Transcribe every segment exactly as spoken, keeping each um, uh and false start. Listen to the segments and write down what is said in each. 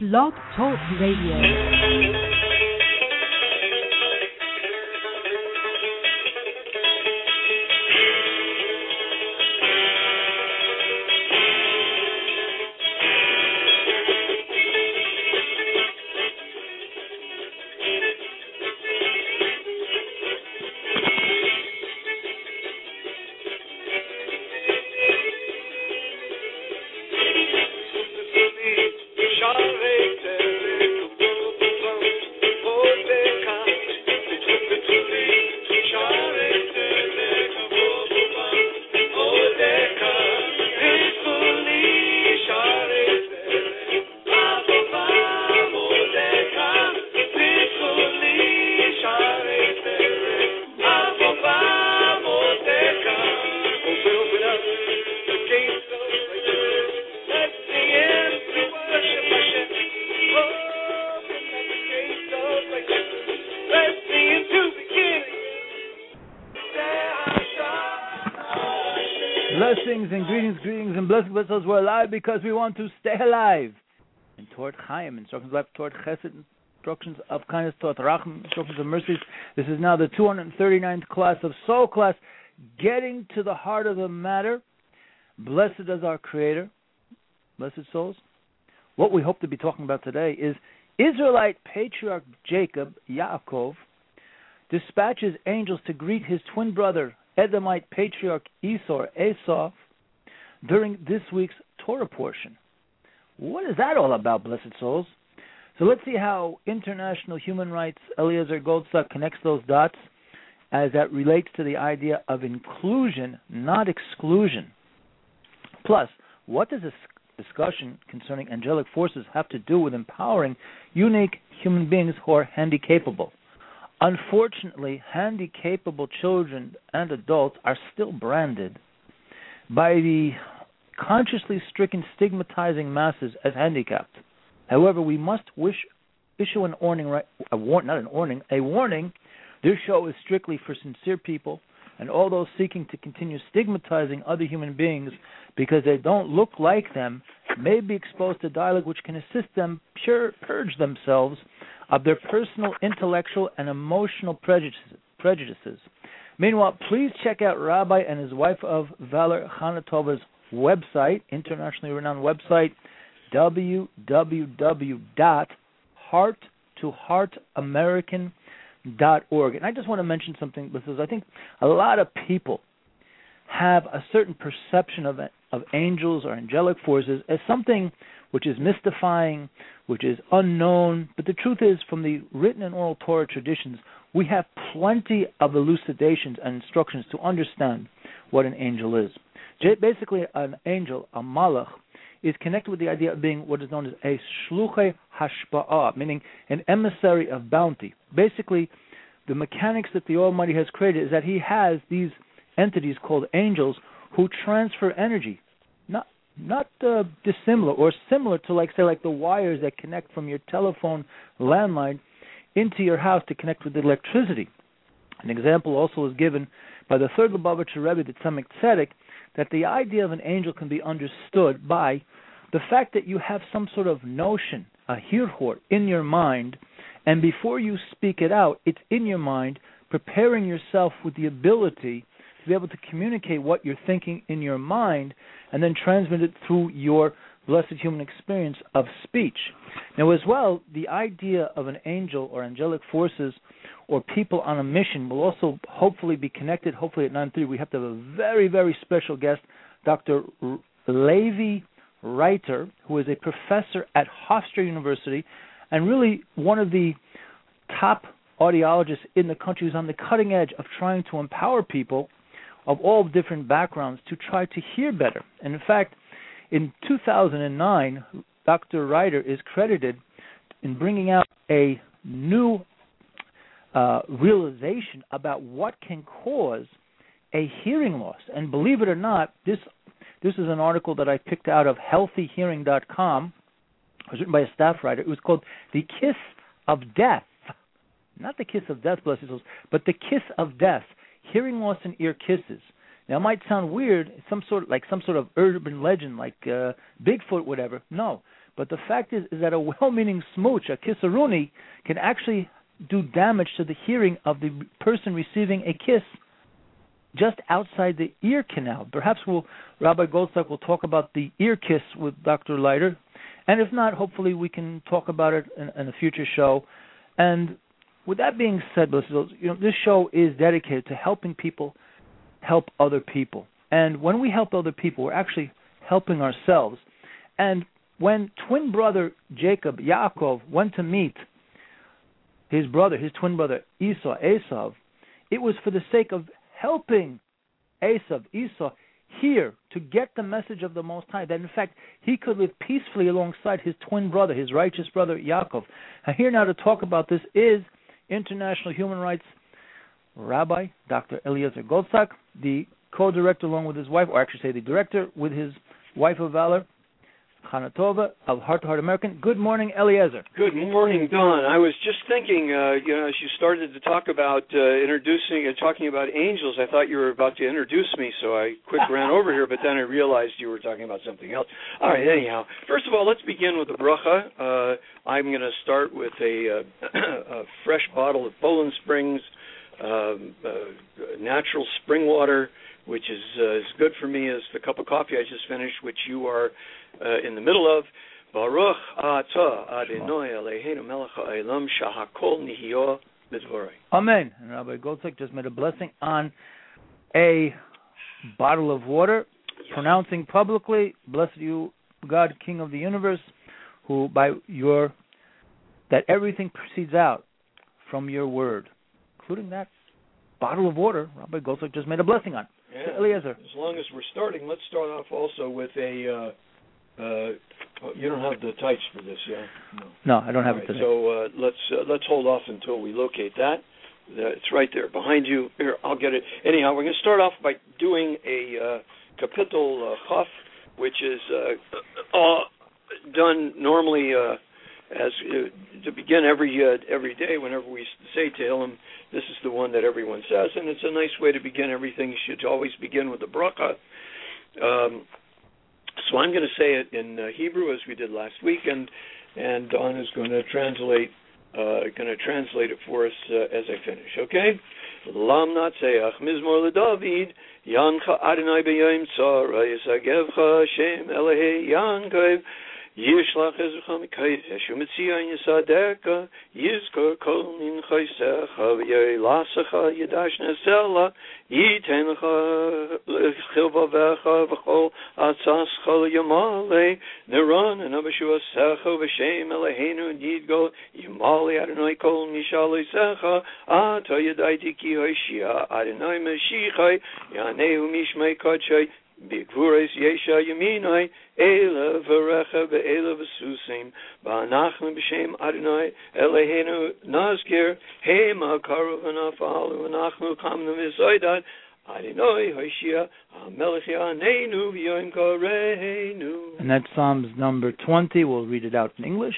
Blog Talk Radio. Blessings and greetings, greetings and blessings. Blessings. We're alive because we want to stay alive. And toward Chaim, instructions of life, toward Chesed, instructions of kindness, toward Racham, instructions of mercies. This is now the two hundred thirty-ninth class of Soul Class, getting to the heart of the matter. Blessed is our Creator, blessed souls. What we hope to be talking about today is Israelite patriarch Jacob, Yaakov, dispatches angels to greet his twin brother, Edomite patriarch Esau, Esau, during this week's Torah portion. What is that all about, blessed souls? So let's see how international human rights Eliezer Goldstock connects those dots as that relates to the idea of inclusion, not exclusion. Plus, what does this discussion concerning angelic forces have to do with empowering unique human beings who are handy-capable? Unfortunately, handy-capable children and adults are still branded by the consciously stricken, stigmatizing masses as handicapped. However, we must wish, issue an warning, right, a war, not an warning, a warning. This show is strictly for sincere people and all those seeking to continue stigmatizing other human beings because they don't look like them may be exposed to dialogue which can assist them pure, purge themselves of their personal, intellectual, and emotional prejudices. prejudices. Meanwhile, please check out Rabbi and his wife of Valor, Chana Tova's website, internationally renowned website, w w w dot heart to heart american dot org. And I just want to mention something, because I think a lot of people have a certain perception of of angels or angelic forces as something which is mystifying, which is unknown. But the truth is, from the written and oral Torah traditions, we have plenty of elucidations and instructions to understand what an angel is. Basically, an angel, a malach, is connected with the idea of being what is known as a shluchei hashpa'ah, meaning an emissary of bounty. Basically, the mechanics that the Almighty has created is that He has these entities called angels who transfer energy, not not uh, dissimilar or similar to, like, say, like the wires that connect from your telephone landline into your house to connect with the electricity. An example also is given by the third Lubavitcher Rebbe, the Tzemach Tzedek, that the idea of an angel can be understood by the fact that you have some sort of notion, a hirhor, in your mind, and before you speak it out, it's in your mind, preparing yourself with the ability to be able to communicate what you're thinking in your mind and then transmit it through your blessed human experience of speech. Now, as well, the idea of an angel or angelic forces or people on a mission will also hopefully be connected. Hopefully at nine thirty we have to have a very, very special guest, Doctor Levi Reiter, who is a professor at Hofstra University and really one of the top audiologists in the country who's on the cutting edge of trying to empower people of all different backgrounds to try to hear better. And in fact, in two thousand nine, Doctor Reiter is credited in bringing out a new uh, realization about what can cause a hearing loss. And believe it or not, this this is an article that I picked out of healthy hearing dot com. It was written by a staff writer. It was called The Kiss of Death. Not the kiss of death, blessed souls, but the kiss of death. Hearing loss and ear kisses. Now, it might sound weird, some sort of, like some sort of urban legend, like uh, Bigfoot, whatever. No, But the fact is, is that a well-meaning smooch, a kissaruni, can actually do damage to the hearing of the person receiving a kiss just outside the ear canal. Perhaps we'll, Rabbi Goldstock will talk about the ear kiss with Doctor Leiter, and if not, hopefully we can talk about it in, in a future show. And with that being said, you know, this show is dedicated to helping people help other people. And when we help other people, we're actually helping ourselves. And when twin brother Jacob, Yaakov, went to meet his brother, his twin brother Esau, Esav, it was for the sake of helping Esav, Esau, hear, to get the message of the Most High, that in fact he could live peacefully alongside his twin brother, his righteous brother Yaakov. And here now to talk about this is International Human Rights Rabbi Doctor Eliezer Goldstock, the co-director along with his wife, or actually say the director with his wife of valor, Chana Tova of Heart to Heart American. Good morning, Eliezer. Good morning, Don. I was just thinking, uh, you know, as you started to talk about uh, introducing and talking about angels, I thought you were about to introduce me, so I quick ran over here, but then I realized you were talking about something else. All right, anyhow, first of all, let's begin with the bracha. Uh, I'm going to start with a, uh, a fresh bottle of Poland Springs um, uh, natural spring water, which is uh, as good for me as the cup of coffee I just finished, which you are uh, in the middle of. Baruch atah Adonai Eloheinu melech ha'olam shehakol nihyo b'dvorei. Amen. And Rabbi Goldstock just made a blessing on a bottle of water, yes, pronouncing publicly, "Blessed you, God, King of the universe, who by your that everything proceeds out from your word," including that bottle of water. Rabbi Goldstock just made a blessing on. Yeah. Eliezer. As long as we're starting, let's start off also with a. Uh, uh, you don't have the tights for this, yeah? No, no I don't have All it right, today. So uh, let's uh, let's hold off until we locate that. Uh, it's right there behind you. Here, I'll get it. Anyhow, we're going to start off by doing a uh, kapitel uh, chaf, which is uh, uh, done normally uh, as uh, to begin every uh, every day. Whenever we say Tehillim, this is the one that everyone says, and it's a nice way to begin everything. You should always begin with the bracha. Um, so I'm going to say it in uh, Hebrew as we did last week, and and Don is going to translate uh, going to translate it for us uh, as I finish. Okay? Lam natseach mizmor leDavid yancha Adonai b'yom tzara yisagevcha Hashem Elohei Yankov. Yishlach ezrecha mikadesh u'metzion yisadeka yizkor kol minchaisecha v'yeilasecha yidash nesela yiten lecha chilvavecha v'chol atzascha l'yamale neran enabashu asecha v'shem Eloheinu yidgol yamale Adonai kol mishalisecha ata yadaiti ki hoshia Adonai meshichai yanehu mishmei kodshai B'gvuros yesha yaminai Ela v'recha be'ela v'susim Ba'anachnu b'shem Adonai Eloheinu nazkir Hema karu v'nafalu v'nachnu kamnu v'zoidat Adonai Hoshia HaMelech Yaneinu v'yom kareinu. And that's Psalms number twenty. We'll read it out in English.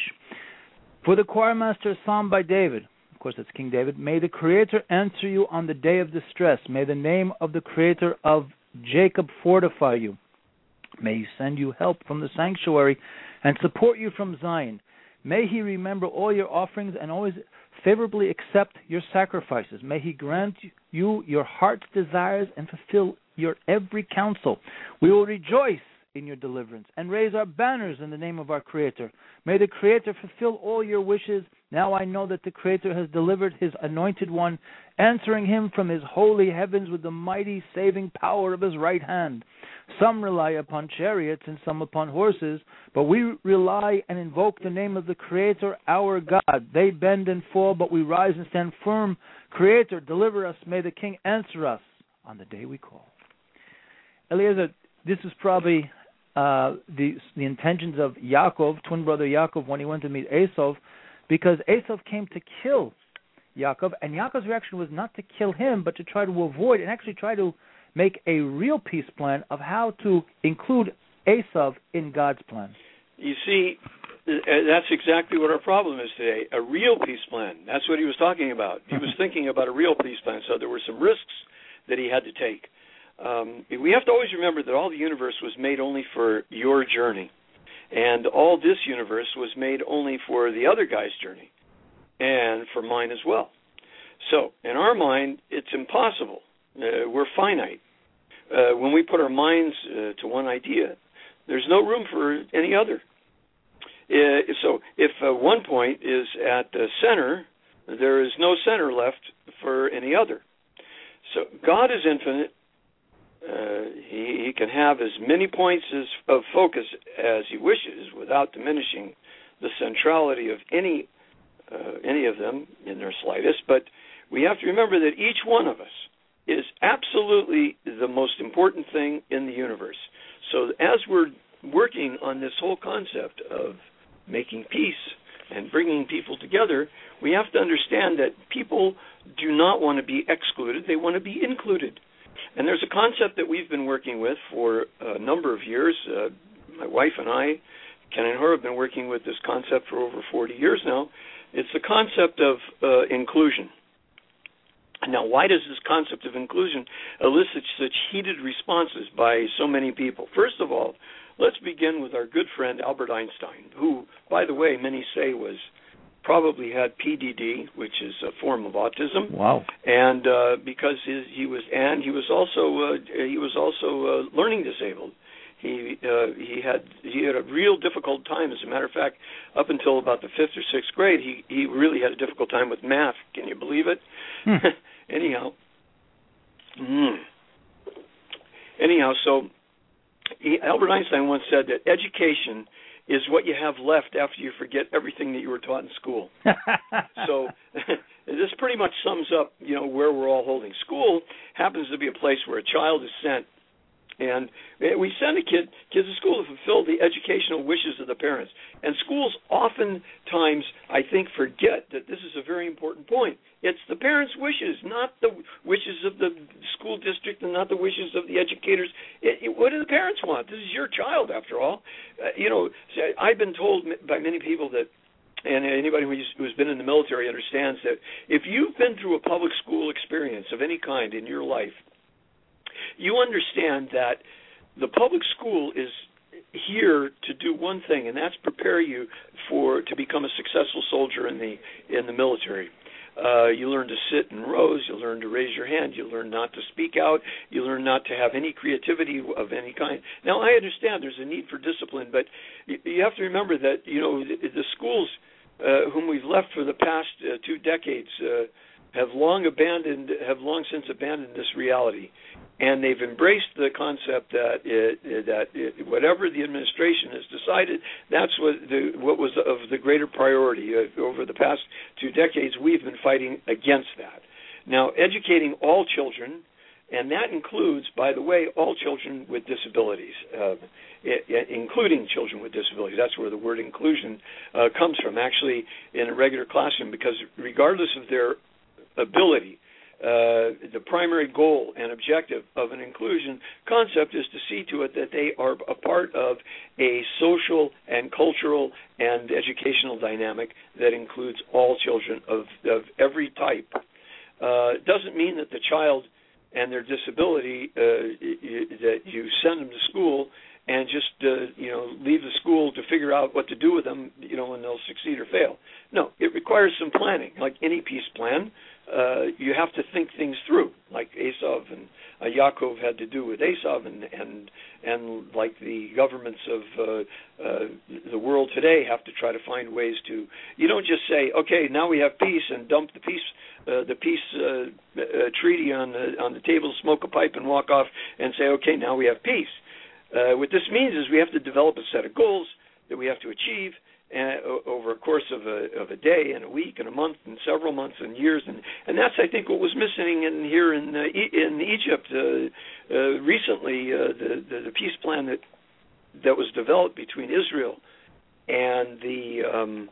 For the choir master, Psalm by David. Of course, that's King David. May the Creator answer you on the day of distress. May the name of the Creator of Jacob fortify you. May he send you help from the sanctuary and support you from Zion. May he remember all your offerings and always favorably accept your sacrifices. May he grant you your heart's desires and fulfill your every counsel. We will rejoice in your deliverance and raise our banners in the name of our Creator. May the Creator fulfill all your wishes. Now I know that the Creator has delivered his anointed one, answering him from his holy heavens with the mighty saving power of his right hand. Some rely upon chariots and some upon horses, but we rely and invoke the name of the Creator, our God. They bend and fall, but we rise and stand firm. Creator, deliver us. May the King answer us on the day we call. Eliezer, this is probably uh, the the intentions of Yaakov, twin brother Yaakov, when he went to meet Esav, because Esav came to kill Yaakov, and Yaakov's reaction was not to kill him, but to try to avoid and actually try to make a real peace plan of how to include Esav in God's plan. You see, that's exactly what our problem is today, a real peace plan. That's what he was talking about. He was thinking about a real peace plan, so there were some risks that he had to take. Um, we have to always remember that all the universe was made only for your journey. And all this universe was made only for the other guy's journey and for mine as well. So in our mind, it's impossible. Uh, we're finite. Uh, when we put our minds uh, to one idea, there's no room for any other. Uh, so if uh, one point is at the center, there is no center left for any other. So God is infinite. Uh, he, he can have as many points as, of focus as he wishes without diminishing the centrality of any uh, any of them in their slightest. But we have to remember that each one of us is absolutely the most important thing in the universe. So as we're working on this whole concept of making peace and bringing people together, we have to understand that people do not want to be excluded. They want to be included. And there's a concept that we've been working with for a number of years. Uh, my wife and I, Ken and her, have been working with this concept for over forty years now. It's the concept of uh, inclusion. Now, why does this concept of inclusion elicit such heated responses by so many people? First of all, let's begin with our good friend Albert Einstein, who, by the way, many say was probably had P D D, which is a form of autism. Wow! And uh, because his, he was, and he was also uh, he was also uh, learning disabled. He uh, he had he had a real difficult time. As a matter of fact, up until about the fifth or sixth grade, he he really had a difficult time with math. Can you believe it? Hmm. Anyhow, mm. anyhow, so he, Albert Einstein once said that education is what you have left after you forget everything that you were taught in school. So this pretty much sums up, you know, where we're all holding. School happens to be a place where a child is sent, and we send a kid kids to school to fulfill the educational wishes of the parents. And schools oftentimes, I think, forget that this is a very important point. It's the parents' wishes, not the wishes of the school district and not the wishes of the educators. It, it, what do the parents want? This is your child, after all. Uh, you know, I've been told by many people that, and anybody who's, who's been in the military understands that if you've been through a public school experience of any kind in your life, you understand that the public school is here to do one thing, and that's prepare you for to become a successful soldier in the in the military. Uh, you learn to sit in rows. You learn to raise your hand. You learn not to speak out. You learn not to have any creativity of any kind. Now, I understand there's a need for discipline, but you, you have to remember that, you know, the, the schools uh, whom we've left for the past uh, two decades uh, have long abandoned, have long since abandoned this reality, and they've embraced the concept that it, that it, whatever the administration has decided, that's what the, what was of the greater priority. Uh, over the past two decades, we've been fighting against that. Now, educating all children, and that includes, by the way, all children with disabilities, uh, it, it, including children with disabilities. That's where the word inclusion uh, comes from, actually, in a regular classroom, because regardless of their ability, uh, the primary goal and objective of an inclusion concept is to see to it that they are a part of a social and cultural and educational dynamic that includes all children of, of every type. Uh, it doesn't mean that the child and their disability, uh, you, that you send them to school and just, uh, you know, leave the school to figure out what to do with them, you know, when they'll succeed or fail. No, it requires some planning, like any peace plan. Uh, you have to think things through, like Esav and uh, Yaakov had to do with Esav, and and and like the governments of uh, uh, the world today have to try to find ways to. You don't just say, okay, now we have peace, and dump the peace uh, the peace uh, uh, treaty on the on the table, smoke a pipe, and walk off, and say, okay, now we have peace. Uh, what this means is we have to develop a set of goals that we have to achieve uh, over a course of a of a day and a week and a month and several months and years, and and that's, I think, what was missing in here in uh, in Egypt uh, uh, recently. Uh, the, the the peace plan that that was developed between Israel and the um,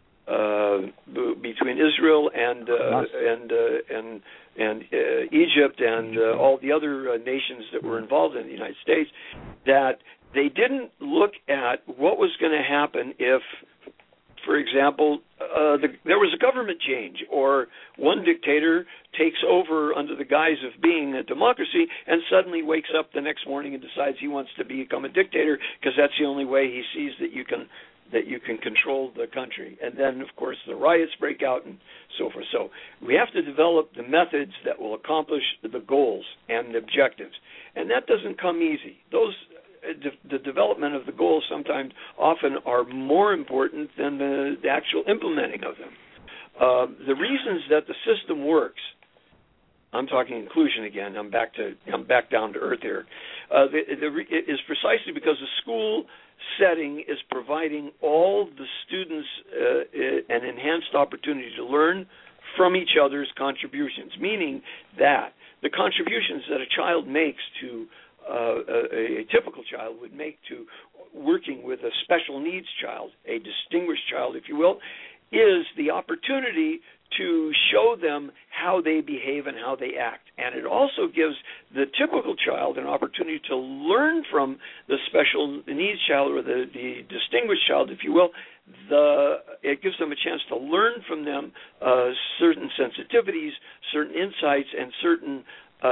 uh, between Israel and uh, and uh, and and uh, Egypt and uh, all the other uh, nations that were involved in the United States, that they didn't look at what was going to happen if, for example, uh, the, there was a government change, or one dictator takes over under the guise of being a democracy and suddenly wakes up the next morning and decides he wants to become a dictator because that's the only way he sees that you can that you can control the country. And then, of course, the riots break out and so forth. So we have to develop the methods that will accomplish the goals and the objectives. And that doesn't come easy. Those the development of the goals sometimes often are more important than the, the actual implementing of them. Uh, the reasons that the system works, I'm talking inclusion again, I'm back to I'm back down to earth here, uh, the, the, it is precisely because the school setting is providing all the students uh, an enhanced opportunity to learn from each other's contributions, meaning that the contributions that a child makes to uh, a, a typical child would make to working with a special needs child, a distinguished child, if you will, is the opportunity to show them how they behave and how they act. And it also gives the typical child an opportunity to learn from the special needs child, or the, the distinguished child, if you will. The, it gives them a chance to learn from them uh, certain sensitivities, certain insights, and certain uh,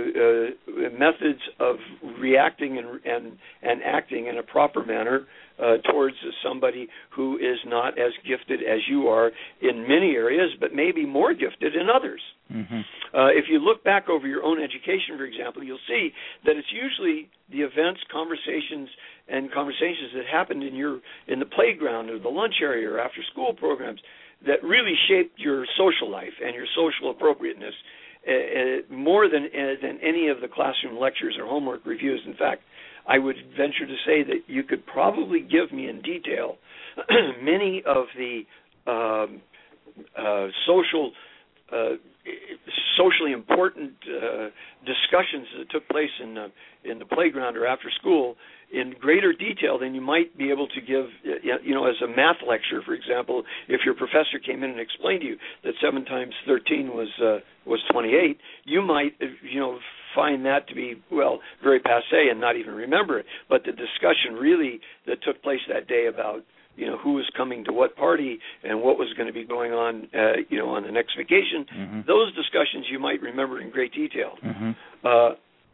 uh, methods of reacting and, and, and acting in a proper manner Uh, towards somebody who is not as gifted as you are in many areas, but maybe more gifted in others. Mm-hmm. Uh, if you look back over your own education, for example, you'll see that it's usually the events, conversations, and conversations that happened in your in the playground or the lunch area or after-school programs that really shaped your social life and your social appropriateness uh, uh, more than uh, than any of the classroom lectures or homework reviews. In fact, I would venture to say that you could probably give me in detail many of the um, uh, social, uh, socially important uh, discussions that took place in the, in the playground or after school in greater detail than you might be able to give, you know, as a math lecture, for example. If your professor came in and explained to you that seven times thirteen was uh, was twenty-eight, you might, you know, find that to be, well, very passé and not even remember it. But the discussion really that took place that day about, you know, who was coming to what party and what was going to be going on, uh, you know, on the next vacation, mm-hmm. those discussions you might remember in great detail. Mm-hmm. Uh,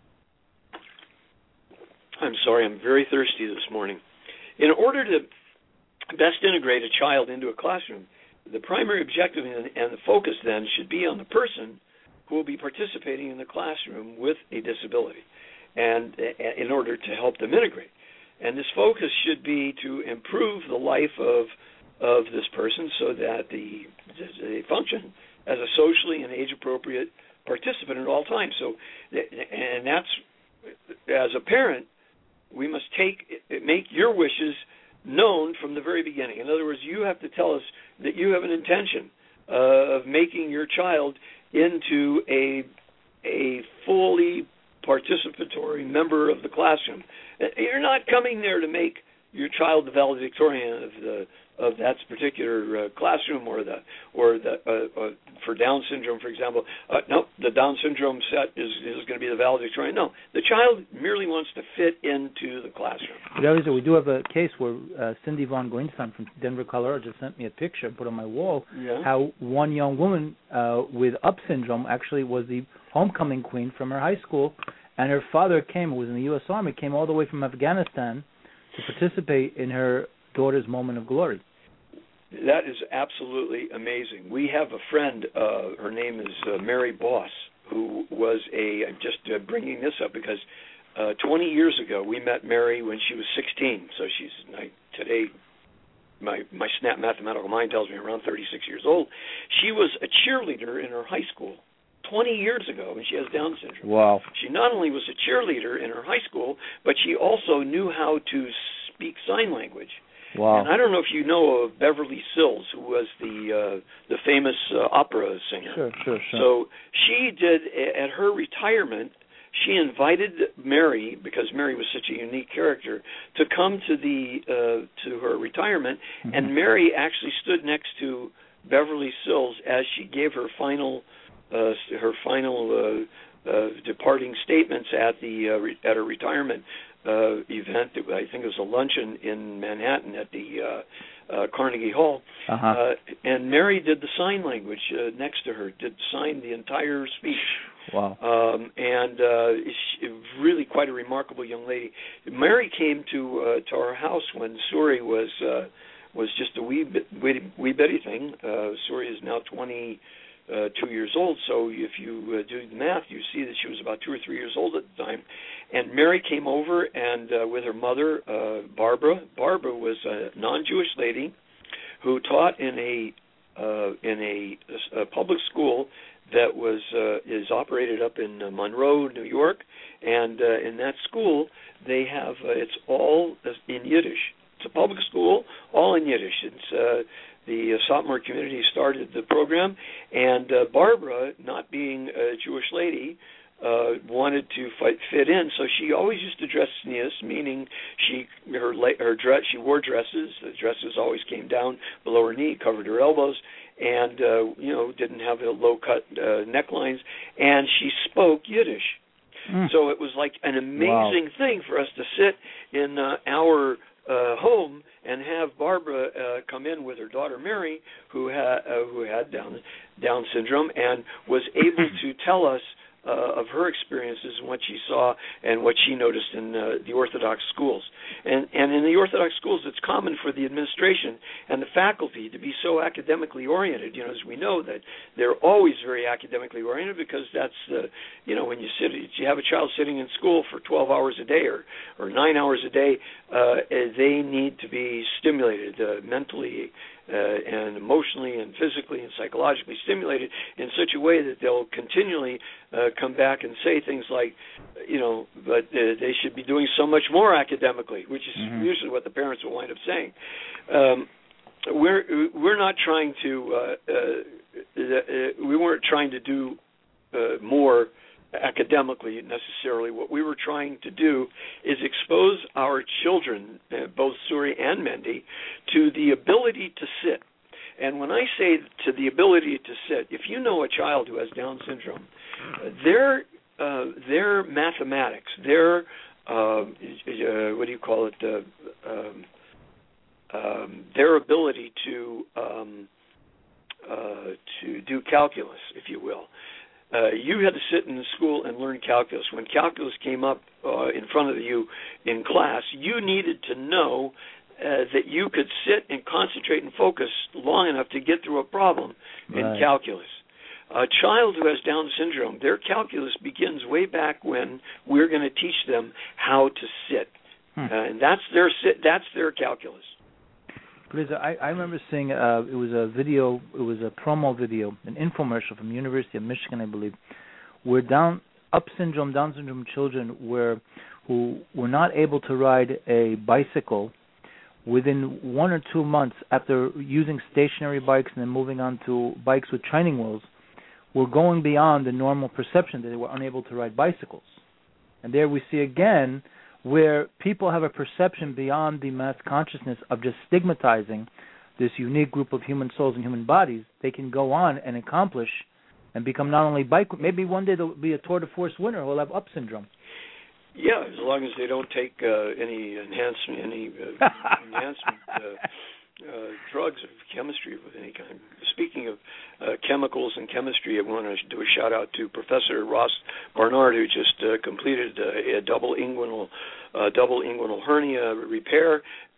I'm sorry, I'm very thirsty this morning. In order to best integrate a child into a classroom, the primary objective and, and the focus then should be on the person who will be participating in the classroom with a disability, and uh, in order to help them integrate. And this focus should be to improve the life of of this person so that the, they function as a socially and age-appropriate participant at all times. So, and that's, as a parent, we must take make your wishes known from the very beginning. In other words, you have to tell us that you have an intention uh, of making your child into a a fully participatory member of the classroom. You're not coming there to make your child the valedictorian of the of that particular uh, classroom, or the or the uh, uh, for Down syndrome, for example. Uh, no, the Down syndrome set is is going to be the valedictorian. No, the child merely wants to fit into the classroom. But we do have a case where uh, Cindy Von Goinstein from Denver, Colorado, just sent me a picture and put on my wall. Yeah. How one young woman uh, with Up syndrome actually was the homecoming queen from her high school, and her father came, who was in the U S Army, came all the way from Afghanistan to participate in her daughter's moment of glory. That is absolutely amazing. We have a friend, uh, her name is uh, Mary Boss, who was a, I'm just uh, bringing this up because uh, twenty years ago we met Mary when she was sixteen. So she's I, today, my, my snap mathematical mind tells me around thirty-six years old. She was a cheerleader in her high school twenty years ago, and she has Down syndrome. Wow. She not only was a cheerleader in her high school, but she also knew how to speak sign language. Wow. And I don't know if you know of Beverly Sills, who was the uh, the famous uh, opera singer. Sure, sure, sure. So she did, at her retirement, she invited Mary, because Mary was such a unique character, to come to the uh, to her retirement, mm-hmm. and Mary actually stood next to Beverly Sills as she gave her final uh, her final uh, uh, departing statements at the uh, re- at her retirement uh, event. I think it was a luncheon in Manhattan at the uh, uh, Carnegie Hall. Uh-huh. Uh, and Mary did the sign language uh, next to her, did sign the entire speech. Wow. Um, and uh, she, really quite a remarkable young lady. Mary came to uh, to our house when Suri was uh, was just a wee bit, wee, wee bitty thing. Uh, Suri is now twenty-two years old, so if you uh, do the math, you see that she was about two or three years old at the time. And Mary came over and uh, with her mother, uh, Barbara. Barbara was a non-Jewish lady who taught in a uh, in a, a public school that was uh, is operated up in uh, Monroe, New York, and uh, in that school they have uh, it's all in Yiddish. It's a public school, all in Yiddish. It's uh, the uh, Satmar community started the program, and uh, Barbara, not being a Jewish lady, uh, wanted to fight, fit in, so she always used to dress sneas, meaning she her her dress she wore dresses. The dresses always came down below her knee, covered her elbows, and uh, you know didn't have low cut uh, necklines, and she spoke Yiddish. Mm. So it was like an amazing wow. thing for us to sit in uh, our uh, home and have Barbara uh, come in with her daughter Mary, who had uh, who had Down Down syndrome, and was able to tell us Uh, of her experiences and what she saw and what she noticed in uh, the Orthodox schools. And, and in the Orthodox schools, it's common for the administration and the faculty to be so academically oriented. You know, as we know, that they're always very academically oriented because that's, uh, you know, when you sit, you have a child sitting in school for twelve hours a day or, or nine hours a day, uh, they need to be stimulated uh, mentally Uh, and emotionally and physically and psychologically stimulated in such a way that they'll continually uh, come back and say things like, you know, but uh, they should be doing so much more academically, which is mm-hmm. usually what the parents will wind up saying. Um, we're we're not trying to uh, uh, uh, we weren't trying to do uh, more academically necessarily. What we were trying to do is expose our children, uh, both Suri and Mendy, to the ability to sit. And when I say to the ability to sit, if you know a child who has Down syndrome, uh, their uh, their mathematics, their uh, uh, what do you call it, uh, um, um, their ability to um, uh, to do calculus, if you will. Uh, you had to sit in the school and learn calculus. When calculus came up uh, in front of you in class, you needed to know uh, that you could sit and concentrate and focus long enough to get through a problem in right. calculus. A child who has Down syndrome, their calculus begins way back when we're going to teach them how to sit, hmm. uh, and that's their sit. That's their calculus. Lisa, I, I remember seeing uh, it was a video, it was a promo video, an infomercial from the University of Michigan, I believe, where Down up syndrome, Down syndrome children were who were not able to ride a bicycle within one or two months after using stationary bikes and then moving on to bikes with training wheels, were going beyond the normal perception that they were unable to ride bicycles. And there we see again where people have a perception beyond the mass consciousness of just stigmatizing this unique group of human souls and human bodies. They can go on and accomplish and become not only bike, maybe one day they'll be a Tour de Force winner who will have up syndrome. Yeah, as long as they don't take uh, any enhancement, any uh, enhancement uh, uh, drugs or chemistry of any kind. Speaking of uh, chemicals and chemistry, I want to do a shout out to Professor Ross Barnard, who just uh, completed uh, a double inguinal uh, double inguinal hernia repair.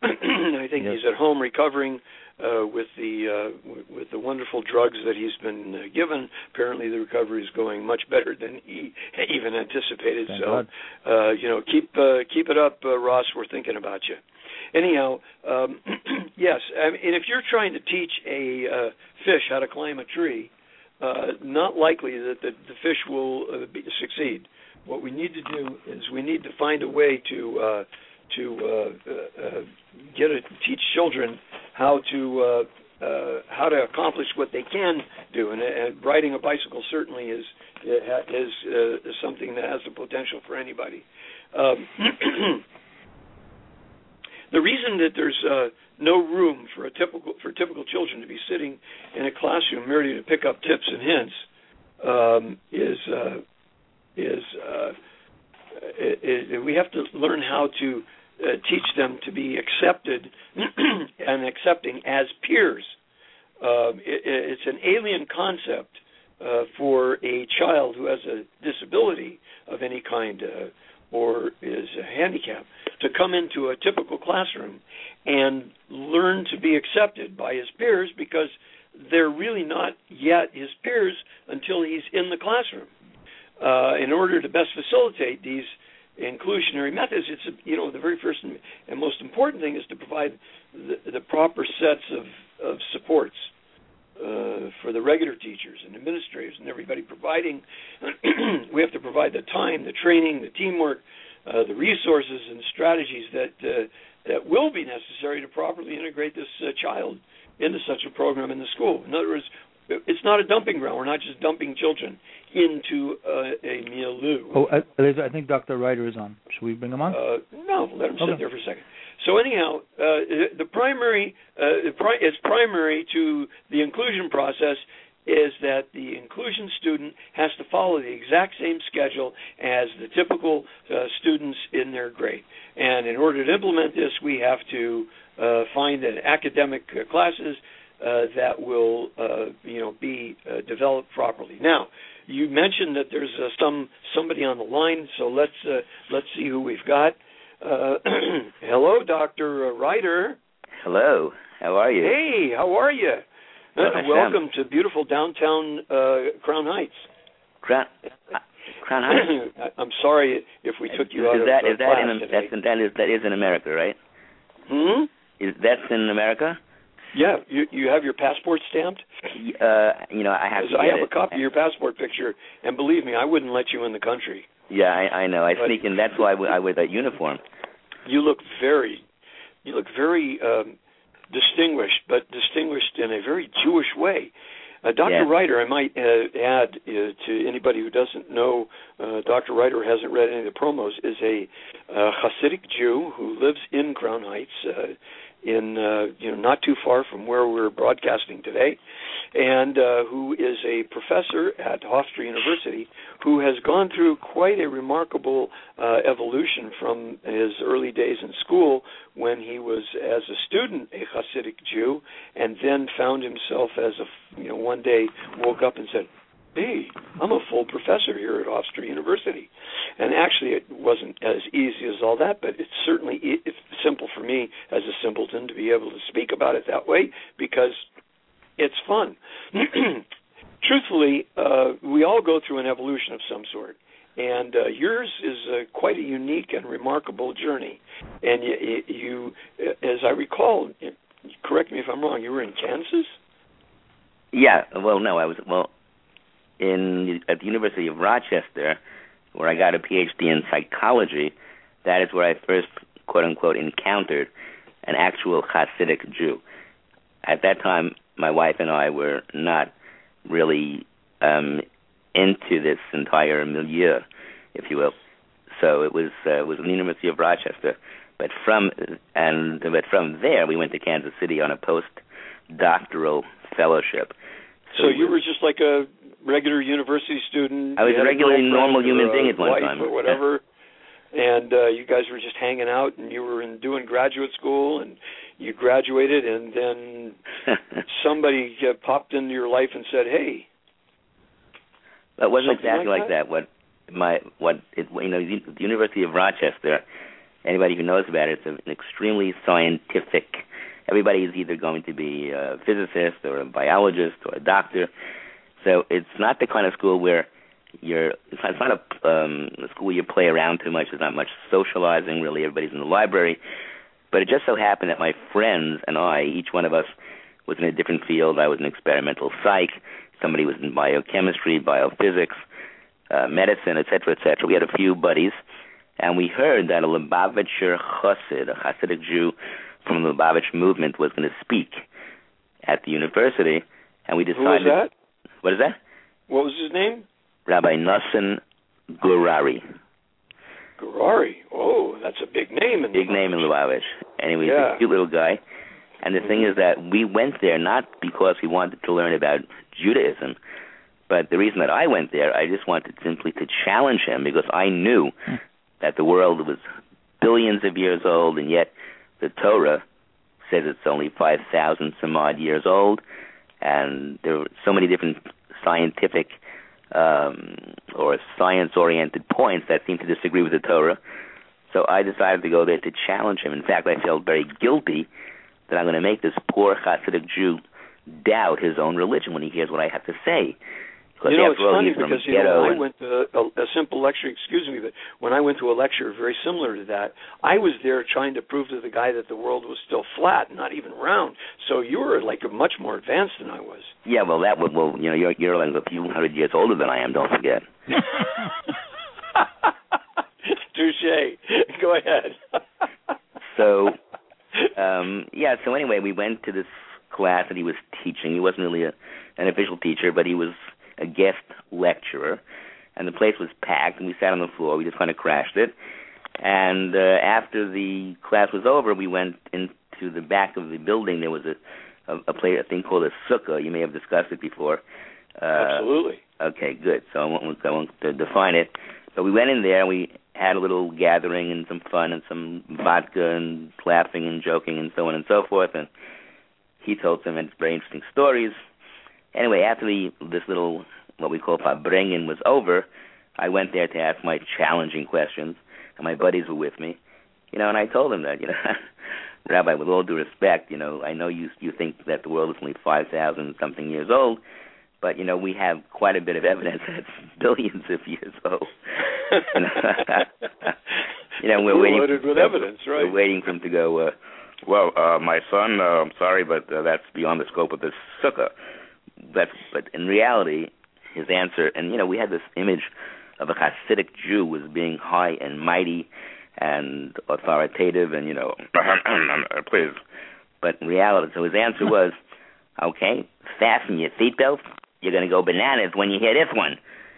I think yes. he's at home recovering uh, with the uh, w- with the wonderful drugs that he's been uh, given. Apparently, the recovery is going much better than he even anticipated. Thank so, uh, you know, keep uh, keep it up, uh, Ross. We're thinking about you. Anyhow, um, yes, I mean, and if you're trying to teach a uh, fish how to climb a tree, uh, not likely that the, the fish will uh, be, succeed. What we need to do is we need to find a way to uh, to uh, uh, get a, teach children how to uh, uh, how to accomplish what they can do, and, and riding a bicycle certainly is is, uh, is something that has the potential for anybody. Um, The reason that there's uh, no room for a typical for typical children to be sitting in a classroom merely to pick up tips and hints um, is uh, is uh, it, it, we have to learn how to uh, teach them to be accepted and accepting as peers. Uh, it, it's an alien concept uh, for a child who has a disability of any kind uh, or is handicapped to come into a typical classroom and learn to be accepted by his peers, because they're really not yet his peers until he's in the classroom. Uh, in order to best facilitate these inclusionary methods, it's, you know, the very first and most important thing is to provide the, the proper sets of, of supports uh, for the regular teachers and administrators and everybody providing. We have to provide the time, the training, the teamwork, uh, the resources and strategies that uh, that will be necessary to properly integrate this uh, child into such a program in the school. In other words, it's not a dumping ground. We're not just dumping children into uh, a milieu. Oh, I think Doctor Ryder is on. Should we bring him on? Uh, no, let him sit okay. there for a second. So anyhow, uh, the primary, uh, it's primary to the inclusion process is that the inclusion student has to follow the exact same schedule as the typical uh, students in their grade. And in order to implement this, we have to uh, find an academic uh, classes uh, that will, uh, you know, be uh, developed properly. Now, you mentioned that there's uh, some somebody on the line, so let's uh, let's see who we've got. Uh, hello, Doctor Ryder. Hello. How are you? Hey, how are you? Uh, welcome to beautiful downtown uh, Crown Heights. Crown, uh, Crown Heights. I'm sorry if we took you is out that, of is uh, that class in, today. That's in, that is that is in America, right? Hmm. Is that's in America? Yeah. You you have your passport stamped? Uh, you know, I have. To I have it. a copy of your passport picture, and believe me, I wouldn't let you in the country. Yeah, I, I know. I but sneak in. That's why I, I wear that uniform. You look very, you look very. Um, distinguished, but distinguished in a very Jewish way. Uh, Doctor Yeah. Ryder, I might uh, add uh, to anybody who doesn't know, uh, Doctor Ryder hasn't read any of the promos, is a uh, Hasidic Jew who lives in Crown Heights, uh, in uh, you know not too far from where we're broadcasting today, and uh, who is a professor at Hofstra University, who has gone through quite a remarkable uh, evolution from his early days in school when he was, as a student, a Hasidic Jew, and then found himself as a, you know, one day woke up and said, hey, I'm a full professor here at Hofstra University. And actually it wasn't as easy as all that, but it's certainly it's simple for me as a simpleton to be able to speak about it that way because it's fun. Truthfully, uh, we all go through an evolution of some sort. And uh, yours is uh, quite a unique and remarkable journey. And you, you, as I recall, correct me if I'm wrong, you were in Kansas? Yeah, well, no, I was, well, in at the University of Rochester, where I got a P H D in psychology. That is where I first, quote-unquote, encountered an actual Hasidic Jew. At that time, my wife and I were not really um, into this entire milieu, if you will. So it was uh, it was the University of Rochester. But from and but from there, we went to Kansas City on a postdoctoral fellowship. So, so you were just like a regular university student. I was a regular, normal human being at one wife time, or whatever. And uh, you guys were just hanging out, and you were in, doing graduate school, and you graduated, and then somebody uh, popped into your life and said, "Hey." Well, it wasn't Something exactly like like that. that. What my what it, you know, the University of Rochester. Anybody who knows about it, it's an extremely scientific. Everybody is either going to be a physicist or a biologist or a doctor. So it's not the kind of school where you're. It's not, it's not a, um, a school where you play around too much. There's not much socializing. Really, everybody's in the library. But it just so happened that my friends and I, each one of us, was in a different field. I was in experimental psych. Somebody was in biochemistry, biophysics, uh, medicine, et cetera, et cetera. We had a few buddies, and we heard that a Lubavitcher Chassid, a Hasidic Jew from the Lubavitch movement, was going to speak at the university, and we decided. Who was that? What is that? What was his name? Rabbi Nosson Gurary. Gurary. Oh, that's a big name in Big Lubavitch. name in Lubavitch. And he was Yeah. a cute little guy. And the Mm-hmm. thing is that we went there not because we wanted to learn about Judaism, but the reason that I went there, I just wanted simply to challenge him because I knew that the world was billions of years old, and yet the Torah says it's only five thousand some odd years old, and there are so many different scientific um, or science-oriented points that seem to disagree with the Torah. So I decided to go there to challenge him. In fact, I felt very guilty that I'm going to make this poor Hasidic Jew doubt his own religion when he hears what I have to say. You know, it's funny because, you know, I went to a, a simple lecture, excuse me, but when I went to a lecture very similar to that, I was there trying to prove to the guy that the world was still flat, not even round. So you were, like, much more advanced than I was. Yeah, well, that would, well, you know, you're, you're like a few hundred years older than I am, don't forget. Touche. Go ahead. So, um, yeah, so anyway, we went to this class that he was teaching. He wasn't really a, an official teacher, but he was a guest lecturer, and the place was packed, and we sat on the floor. We just kind of crashed it. And uh, after the class was over, we went into the back of the building. There was a, a, a, place, a thing called a sukkah. You may have discussed it before. Uh, Absolutely. Okay, good. So I won't, I won't define it. But we went in there, and we had a little gathering and some fun and some vodka and laughing and joking and so on and so forth. And he told some very interesting stories. Anyway, after the, this little, what we call farbrengen was over, I went there to ask my challenging questions, and my buddies were with me. You know, and I told them that, you know, Rabbi, with all due respect, you know, I know you you think that the world is only five thousand something years old, but, you know, we have quite a bit of evidence that it's billions of years old. you know, you know we're, we're waiting loaded with for, evidence, right? We're waiting for him to go, uh, well, uh, my son, uh, I'm sorry, but uh, that's beyond the scope of this sukkah. But, but in reality, his answer, and, you know, we had this image of a Hasidic Jew as being high and mighty and authoritative and, you know, please. But in reality, so his answer was, okay, fasten your seatbelt. You're going to go bananas when you hear this one.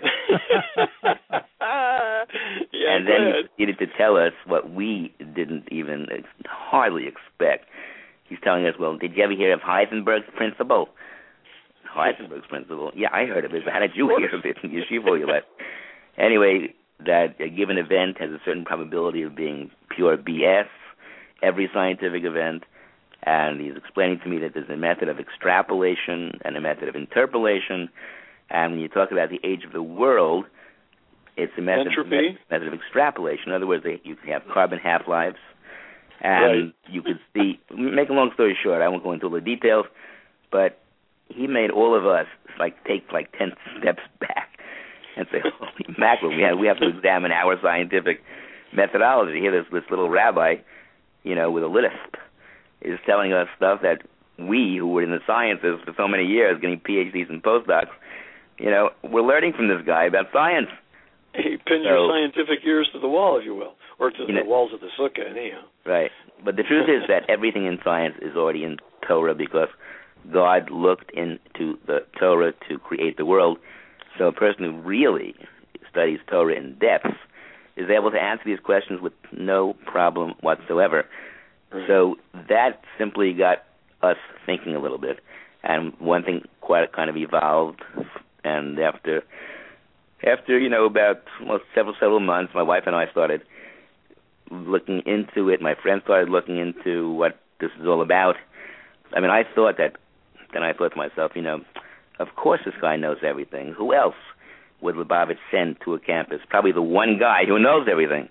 yeah, and then he needed to tell us what we didn't even ex- hardly expect. He's telling us, well, did you ever hear of Heisenberg's principle? Heisenberg's principle? Yeah, I heard of it, but how did you hear of it in yeshiva? You left. Anyway, that a given event has a certain probability of being pure B S, every scientific event, and he's explaining to me that there's a method of extrapolation and a method of interpolation, and when you talk about the age of the world, it's a method, Entropy. method of extrapolation. In other words, you can have carbon half-lives, and right. you could see, make a long story short, I won't go into all the details, but he made all of us like take like ten steps back and say, holy mackerel, we have, we have to examine our scientific methodology. Here, this, this little rabbi, you know, with a lisp, is telling us stuff that we, who were in the sciences for so many years, getting P H Ds and postdocs, you know, we're learning from this guy about science. He pins so, your scientific ears to the wall, if you will, or to the know, walls of the sukkah, anyhow. Right. But the truth is that everything in science is already in Torah because God looked into the Torah to create the world. So a person who really studies Torah in depth is able to answer these questions with no problem whatsoever. Mm-hmm. So that simply got us thinking a little bit. And one thing quite kind of evolved, and after, after you know, about well, several, several months, my wife and I started looking into it. My friends started looking into what this is all about. I mean, I thought that, then I thought to myself, you know, of course this guy knows everything. Who else would Lubavitch send to a campus? Probably the one guy who knows everything.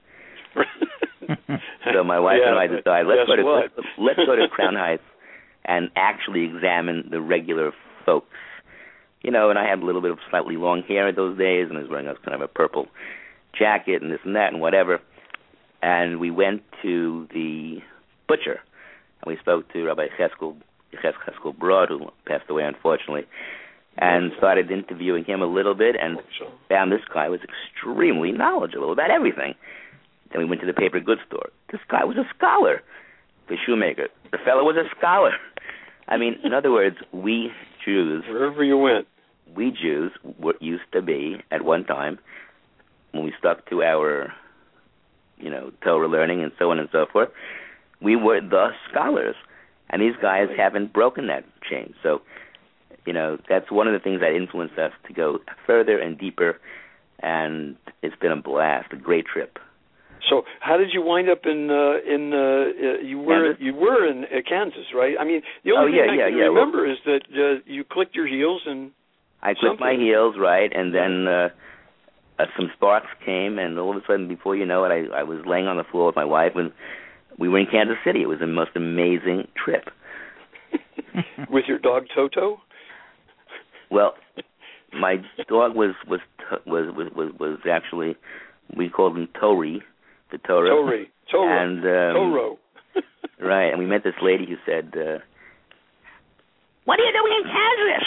So my wife yeah, and I decided, let's go, to, let's, let's go to Crown Heights and actually examine the regular folks. You know, and I had a little bit of slightly long hair in those days, and I was wearing a kind of a purple jacket and this and that and whatever. And we went to the butcher, and we spoke to Rabbi Cheskel, Cheskel Broad, who passed away, unfortunately, and started interviewing him a little bit and found this guy was extremely knowledgeable about everything. Then we went to the paper goods store. This guy was a scholar. The shoemaker, the fellow was a scholar. I mean, in other words, we Jews, wherever you went, we Jews were, used to be, at one time, when we stuck to our, you know, Torah learning and so on and so forth, we were the scholars. And these guys haven't broken that chain. So, you know, that's one of the things that influenced us to go further and deeper, and it's been a blast, a great trip. So, how did you wind up in uh, in uh, you were Kansas? you were in uh, Kansas, right? I mean, the only oh, thing yeah, I yeah, can yeah. remember well, is that uh, you clicked your heels and I clicked my heels, right, and then uh, uh, some sparks came, and all of a sudden, before you know it, I, I was laying on the floor with my wife, and we were in Kansas City. It was the most amazing trip. With your dog Toto? Well, my dog was was was was was, was actually, we called him Tori, the Torah. Tori, Torah, and um, Toro. Right, and we met this lady who said, uh, "What are you doing in Kansas?"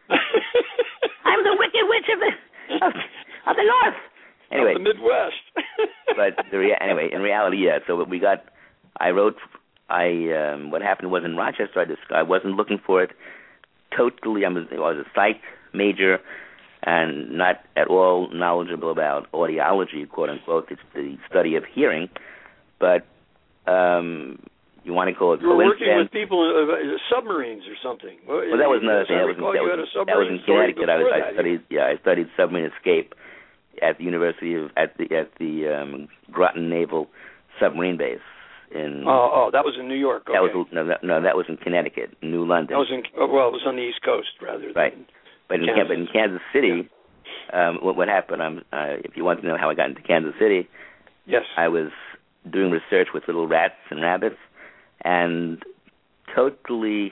I'm the Wicked Witch of the of, of the North. Anyway, of the Midwest. but the rea- anyway, in reality, yeah. So we got. I wrote. I um, what happened was in Rochester. I just I wasn't looking for it. Totally, I was, I was a psych major, and not at all knowledgeable about audiology, quote unquote. It's the study of hearing, but um, you want to call it you were working coincidence. with people, uh, submarines or something. Well, Well, that was another thing. That was, that, that, was, was, that was in Connecticut. I, was, I that, studied. Yeah, I studied submarine escape at the University of at the at the um, Groton Naval Submarine Base in. Oh, oh, that was in New York. Okay. That was no, that, no, that was in Connecticut, New London. That was in well, it was on the East Coast rather. Right, than but in Kansas. but in Kansas City, yeah. um, what what happened? Um, uh, if you want to know how I got into Kansas City, yes, I was doing research with little rats and rabbits, and totally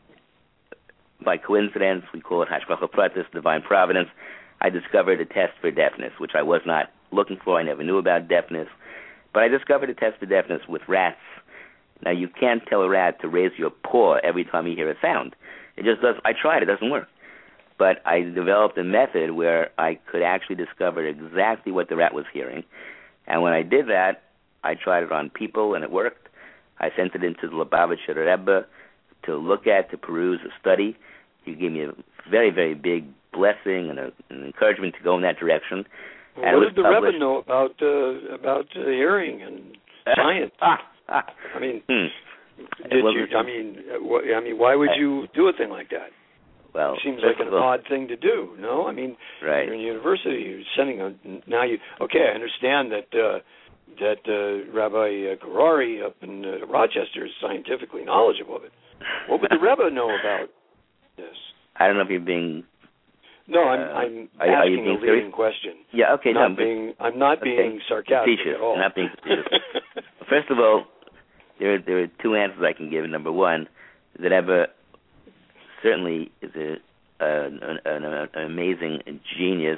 by coincidence, we call it Hashgacha Pratis, divine providence, I discovered a test for deafness, which I was not looking for. I never knew about deafness, but I discovered a test for deafness with rats. Now, you can't tell a rat to raise your paw every time you hear a sound. It just does. I tried. It doesn't work. But I developed a method where I could actually discover exactly what the rat was hearing. And when I did that, I tried it on people, and it worked. I sent it into the Lubavitcher Rebbe to look at, to peruse, a study. He gave me a very, very big blessing and a, an encouragement to go in that direction. Well, and what it did the published. Rebbe know about uh, about uh, hearing and science? ah, ah. I mean, hmm. did well, you? I mean, uh, wh- I mean, why would you do a thing like that? Well, it seems first like an of all, odd thing to do. No, I mean, right. you're in university. You're sending a now. You okay? I understand that uh, that uh, Rabbi uh, Garari up in uh, Rochester is scientifically knowledgeable of it. What would the Rebbe know about this? I don't know if you're being. No, I'm uh, I'm are, are you asking being a serious? leading question. Yeah. Okay. Not no, being, I'm not okay. being sarcastic facetious, at all. Not being facetious. First of all, there there are two answers I can give. Number one, the Rebbe certainly is a Uh, an, an, an amazing genius.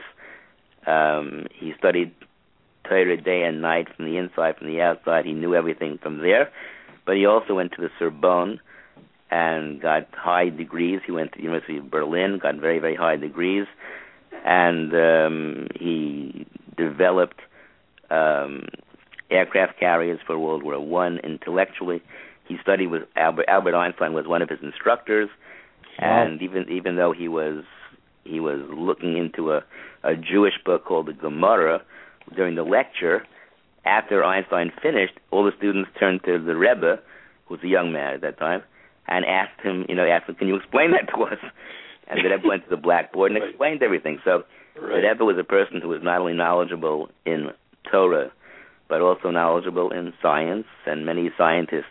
Um, he studied Torah day and night, from the inside, from the outside. He knew everything from there. But he also went to the Sorbonne and got high degrees. He went to the University of Berlin, got very, very high degrees. And um, he developed um, aircraft carriers for World War One intellectually. He studied with Albert, Albert Einstein was one of his instructors. And even even though he was he was looking into a, a Jewish book called the Gemara during the lecture, after Einstein finished, all the students turned to the Rebbe, who was a young man at that time, and asked him, you know, asked him, "Can you explain that to us?" And the Rebbe went to the blackboard and explained everything. So right. the Rebbe was a person who was not only knowledgeable in Torah, but also knowledgeable in science, and many scientists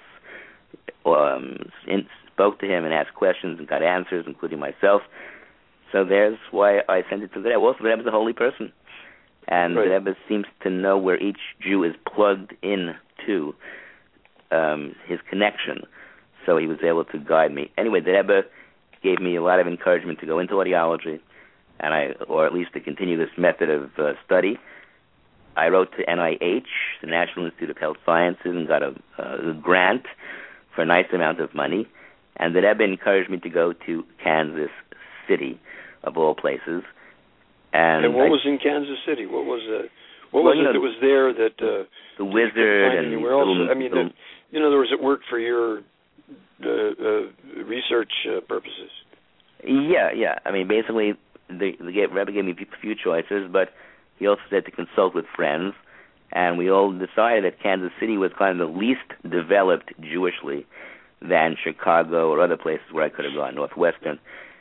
um, in, spoke to him and asked questions and got answers, including myself. So there's why I sent it to the Rebbe. Also, the Rebbe is a holy person. And right. the Rebbe seems to know where each Jew is plugged in to um, his connection. So he was able to guide me. Anyway, the Rebbe gave me a lot of encouragement to go into audiology, and I, or at least to continue this method of uh, study. I wrote to N I H, the National Institute of Health Sciences, and got a, a grant for a nice amount of money. And the Rebbe encouraged me to go to Kansas City, of all places. And, and what I, was in Kansas City? What was uh, what well, was it know, that was there that uh, the wizard and anywhere else? little, I mean, little, the, in other words, it worked for your uh, uh, research uh, purposes. Yeah, yeah. I mean, basically, the, the Rebbe gave me a few choices, but he also said to consult with friends. And we all decided that Kansas City was kind of the least developed Jewishly than Chicago or other places where I could have gone, Northwestern.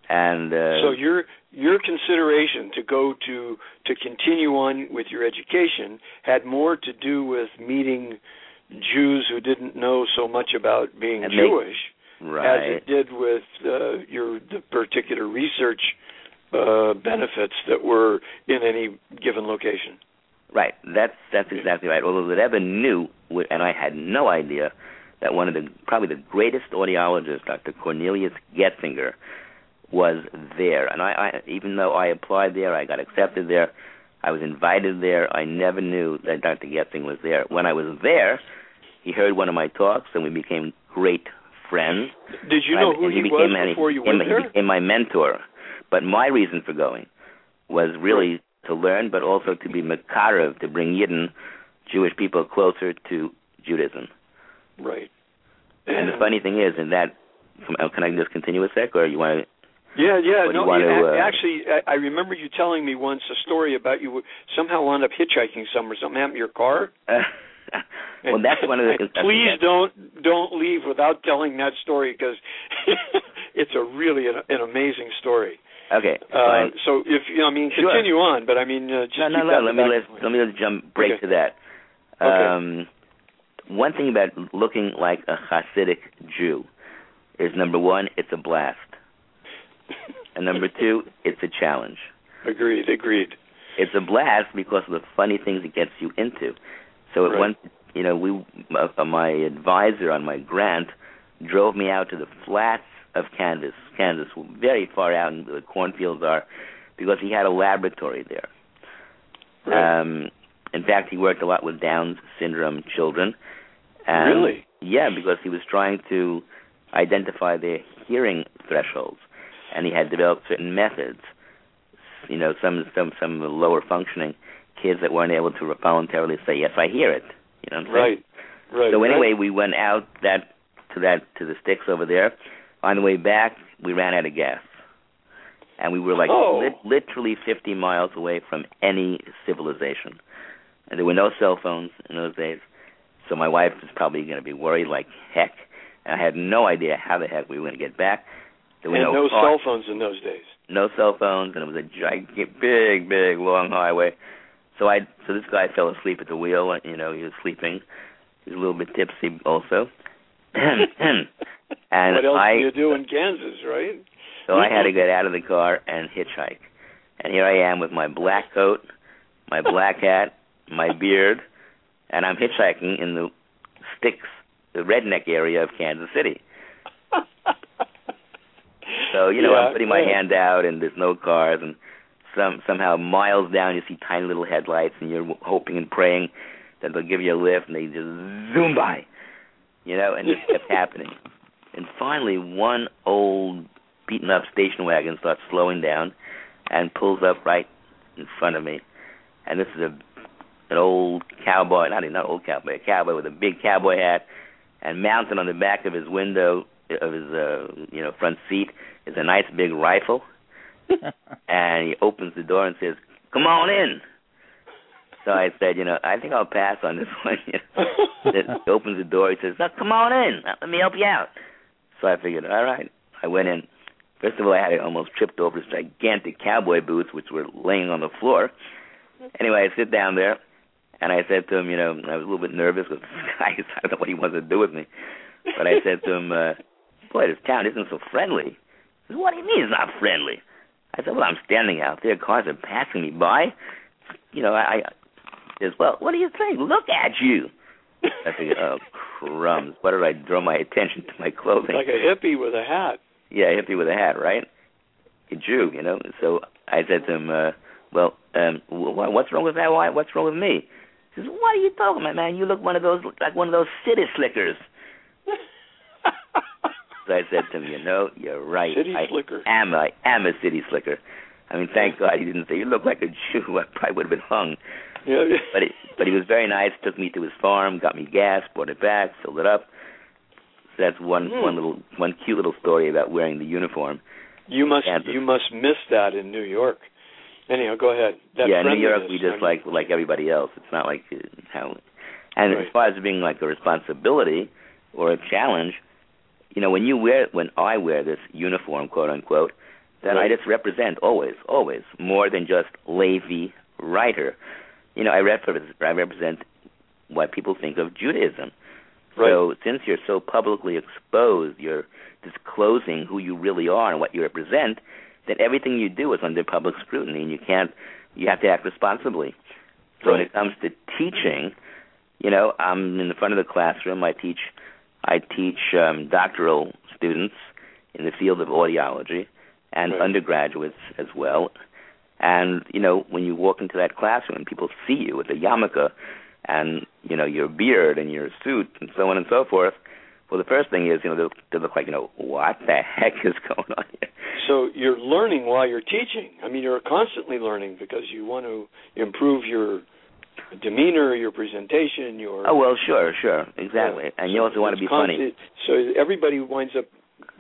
And uh, so your your consideration to go to to continue on with your education had more to do with meeting Jews who didn't know so much about being and Jewish they, right. as it did with uh, your the particular research uh, benefits that were in any given location. Right. That's that's exactly right. Although the Rebbe knew, and I had no idea, that one of the probably the greatest audiologists, Doctor Cornelius Getzinger, was there. And I, I, even though I applied there, I got accepted there, I was invited there, I never knew that Doctor Getzinger was there. When I was there, he heard one of my talks, and we became great friends. Did you know I, who he, he was became, before he, you became, went there? He became my mentor. But my reason for going was really right. to learn, but also to be mekarev, to bring Yidden, Jewish people, closer to Judaism. Right. And the funny thing is, in that, can I just continue a sec, or you want to? Yeah, yeah. No, want yeah, to, uh, actually, I, I remember you telling me once a story about you somehow wound up hitchhiking somewhere. Something happened to your car. Uh, well, that's one of the. Please don't don't leave without telling that story, because it's a really an, an amazing story. Okay. Uh, so if you know, I mean, continue sure. on, but I mean, uh, just no, no, keep no. that Let me let, let me just jump break okay. to that. Um, okay. One thing about looking like a Hasidic Jew is, number one, it's a blast. And number two, it's a challenge. Agreed, agreed. It's a blast because of the funny things it gets you into. So at right. one, you know, we, uh, my advisor on my grant drove me out to the flats of Kansas, Kansas, very far out in the cornfields are, because he had a laboratory there. Right. Um, in fact, he worked a lot with Down syndrome children. And really? Yeah, because he was trying to identify their hearing thresholds, and he had developed certain methods. You know, some some some lower functioning kids that weren't able to voluntarily say, "Yes, I hear it." You know what I'm saying? Right. Right. So anyway, right. we went out that to that to the sticks over there. On the way back, we ran out of gas, and we were like oh. li- literally fifty miles away from any civilization, and there were no cell phones in those days. So my wife was probably going to be worried like heck, and I had no idea how the heck we were going to get back. There were and no, no car- cell phones in those days. No cell phones, and it was a gigantic, big, big, long highway. So I, so this guy fell asleep at the wheel. You know, he was sleeping. He was a little bit tipsy also. and what else I, do you do in Kansas, right? So I had to get out of the car and hitchhike. And here I am with my black coat, my black hat, my beard, and I'm hitchhiking in the sticks, the redneck area of Kansas City. So, you know, yeah, I'm putting my yeah. hand out, and there's no cars, and some somehow miles down you see tiny little headlights, and you're hoping and praying that they'll give you a lift, and they just zoom by, you know, and this kept happening. And finally, one old beaten-up station wagon starts slowing down and pulls up right in front of me. And this is a an old cowboy, not even not old cowboy, a cowboy with a big cowboy hat, and mounted on the back of his window, of his uh, you know front seat, is a nice big rifle. And he opens the door and says, "Come on in." So I said, you know, I think I'll pass on this one. You know? He opens the door. He says, "No, come on in. Let me help you out." So I figured, all right. I went in. First of all, I had almost tripped over this gigantic cowboy boots, which were laying on the floor. Anyway, I sit down there, and I said to him, you know, I was a little bit nervous because this guy, I don't know what he wants to do with me. But I said to him, uh, boy, this town isn't so friendly. He said, "What do you mean it's not friendly?" I said, "Well, I'm standing out there. Cars are passing me by. You know, I, I says, well, what do you think? Look at you." I figured, oh, crumbs. What did I draw my attention to my clothing? Like a hippie with a hat. Yeah, a hippie with a hat, right? A Jew, you know. So I said to him, uh, well, um, what's wrong with that? Why? What's wrong with me? He says, "What are you talking about, man? You look one of those like one of those city slickers." So I said to him, you know, you're right. City I slicker. am, I am a city slicker. I mean, thank God he didn't say, "You look like a Jew." I probably would have been hung. Yeah. But it, but he was very nice. Took me to his farm, got me gas, brought it back, filled it up. So that's one Mm. one little one cute little story about wearing the uniform. You must Kansas. you must miss that in New York. Anyhow, go ahead. That yeah, in New York friendliness, we just I mean, like like everybody else. It's not like uh, how. And Right. as far as being like a responsibility or a challenge, you know, when you wear when I wear this uniform, quote unquote, that right. I just represent always, always, more than just Levi writer. You know, I, rep- I represent what people think of Judaism. Right. So since you're so publicly exposed, you're disclosing who you really are and what you represent, that everything you do is under public scrutiny, and you can't, you have to act responsibly. So right. when it comes to teaching, you know, I'm in the front of the classroom. I teach, I teach um, doctoral students in the field of audiology, and right. undergraduates as well. And, you know, when you walk into that classroom, people see you with a yarmulke and, you know, your beard and your suit and so on and so forth. Well, the first thing is, you know, they, they look like, you know, what the heck is going on here? So you're learning while you're teaching. I mean, you're constantly learning because you want to improve your demeanor, your presentation, your... Oh, well, sure, sure, exactly. Yeah. And you so also want to be constant, funny. So everybody winds up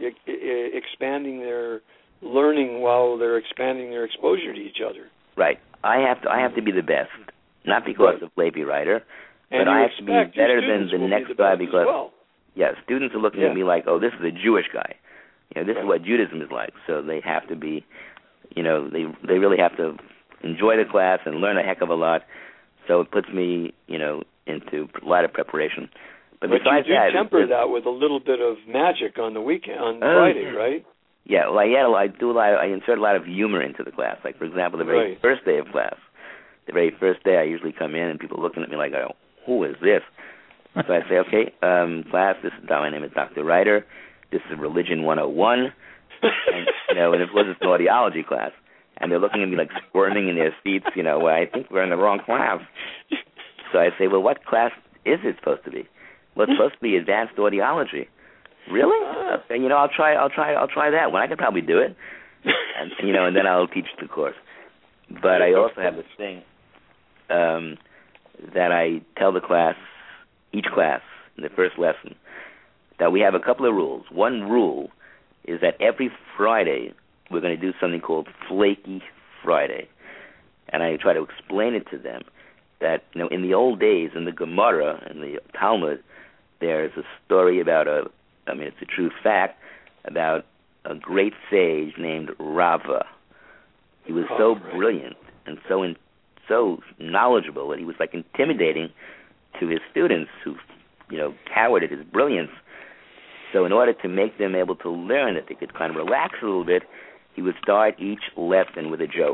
expanding their learning while they're expanding their exposure to each other. Right. I have to I have to be the best, not because right. of Levi Writer, and but I have to be better than the next the guy because, well. yeah, students are looking yeah. at me like, oh, this is a Jewish guy. You know, this right. is what Judaism is like. So they have to be, you know, they they really have to enjoy the class and learn a heck of a lot. So it puts me, you know, into a lot of preparation. But, but besides you do that, temper that with a little bit of magic on the weekend, on oh, Friday, yeah. right? Yeah, well, I, yeah, I do a lot. Of, I insert a lot of humor into the class. Like, for example, the very right. first day of class, the very first day, I usually come in and people looking at me like, oh, who is this? So I say, okay, um, class, this is my name is Doctor Ryder. This is Religion one oh one. And, you know, and it was an audiology class, and they're looking at me like squirming in their seats. You know, well, I think we're in the wrong class. So I say, well, what class is it supposed to be? Well, it's supposed to be advanced audiology. Really? Okay, you know, I'll try. I'll try. I'll try that one. I could probably do it. And you know, and then I'll teach the course. But I also have this thing um, that I tell the class, each class in the first lesson, that we have a couple of rules. One rule is that every Friday we're going to do something called Flaky Friday, and I try to explain it to them that, you know, in the old days in the Gemara and the Talmud, there's a story about a. I mean, it's a true fact about a great sage named Rava. He was so oh, right. brilliant and so in, so knowledgeable that he was like intimidating to his students who, you know, cowered at his brilliance. So in order to make them able to learn, that they could kind of relax a little bit, he would start each lesson with a joke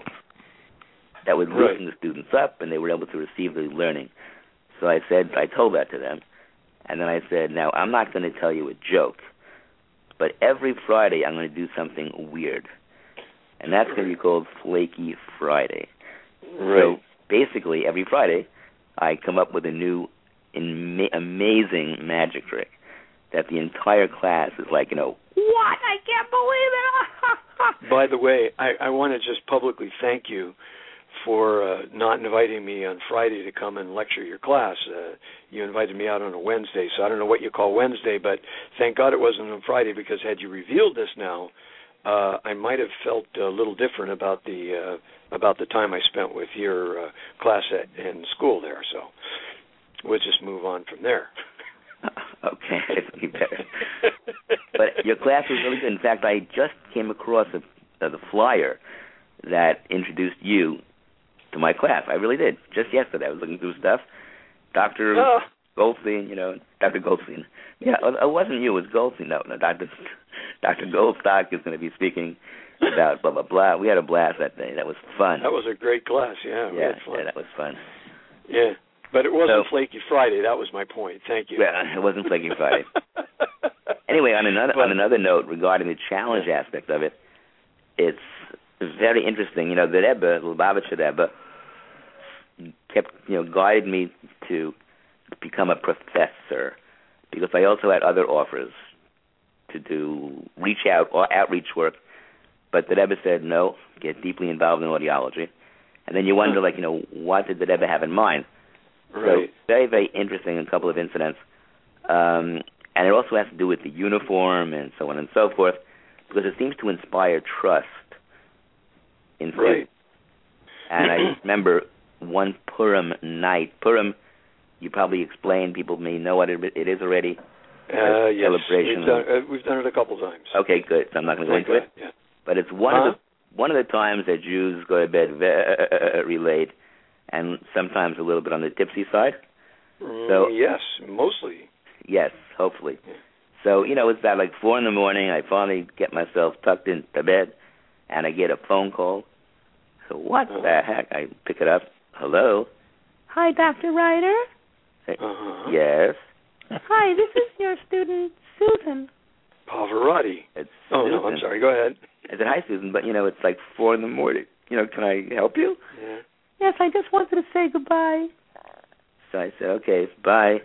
that would right. loosen the students up, and they were able to receive the learning. So I said, I told that to them. And then I said, now, I'm not going to tell you a joke, but every Friday I'm going to do something weird. And that's going to be called Flaky Friday. Right. So basically, every Friday, I come up with a new in- amazing magic trick that the entire class is like, you know, what? I can't believe it. By the way, I, I want to just publicly thank you for uh, not inviting me on Friday to come and lecture your class. Uh, you invited me out on a Wednesday, so I don't know what you call Wednesday, but thank God it wasn't on Friday, because had you revealed this now, uh, I might have felt a little different about the uh, about the time I spent with your uh, class at, in school there. So we'll just move on from there. Okay, it'll be better. But your class was really good. In fact, I just came across a, a, the flyer that introduced you to my class. I really did. Just yesterday, I was looking through stuff. Doctor Oh. Goldstein, you know, Doctor Goldstein. Yeah, it wasn't you. It was Goldstein. No, no, Doctor Doctor Goldstock is going to be speaking about blah blah blah. We had a blast that day. That was fun. That was a great class. Yeah, yeah, fun. yeah, that was fun. Yeah, but it wasn't so, Flaky Friday. That was my point. Thank you. Yeah, it wasn't Flaky Friday. Anyway, on another but, on another note regarding the challenge yeah. aspect of it, it's very interesting. You know, the Rebbe, the Lubavitcher Rebbe, kept, you know, guided me to become a professor, because I also had other offers to do reach out or outreach work, but the Rebbe said no, get deeply involved in audiology. And then you wonder, like, you know, what did the Rebbe have in mind? Right. So very, very interesting, a couple of incidents. Um, and it also has to do with the uniform and so on and so forth, because it seems to inspire trust in students. Right. And I remember one Purim night. Purim, you probably explained, people may know what it, it is already. Uh, yes, celebration. We've done, uh, we've done it a couple times. Okay, good. So I'm not going to go into Thank it. God. but it's one huh? of the one of the times that Jews go to bed very late, and sometimes a little bit on the tipsy side. Mm, So yes, mostly. Yes, hopefully. So, you know, it's about like four in the morning. I finally get myself tucked into bed, and I get a phone call. So what uh-huh. the heck? I pick it up. Hello? Hi, Doctor Ryder. Uh-huh. Yes. Hi, this is your student, Susan. Pavarotti. It's oh, Susan. no, I'm sorry. Go ahead. I said, hi, Susan, but, you know, it's like four in the morning. You know, can I help you? Yeah. Yes, I just wanted to say goodbye. So I said, okay, bye.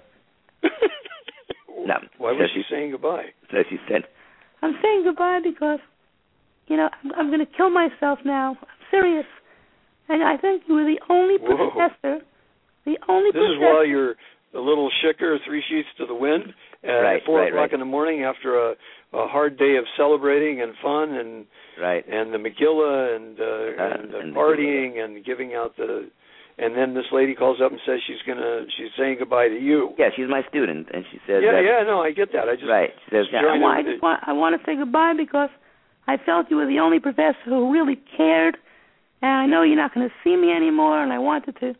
No. Why So was she she- saying goodbye? So she said, I'm saying goodbye because, you know, I'm, I'm going to kill myself now. I'm serious. And I think you were the only Whoa. professor, the only This is professor. while you're a little shicker, three sheets to the wind, at Right, four right, o'clock right. in the morning after a, a hard day of celebrating and fun and right. and the Megillah and uh, Uh, and the and partying and giving out the, and then this lady calls up and says she's gonna she's saying goodbye to you. Yeah, she's my student, and she says Yeah, that. yeah, no, I get that. I just Right. She says, just yeah, trying Well, to- I just want, I want to say goodbye because I felt you were the only professor who really cared, and I know you're not going to see me anymore, and I wanted to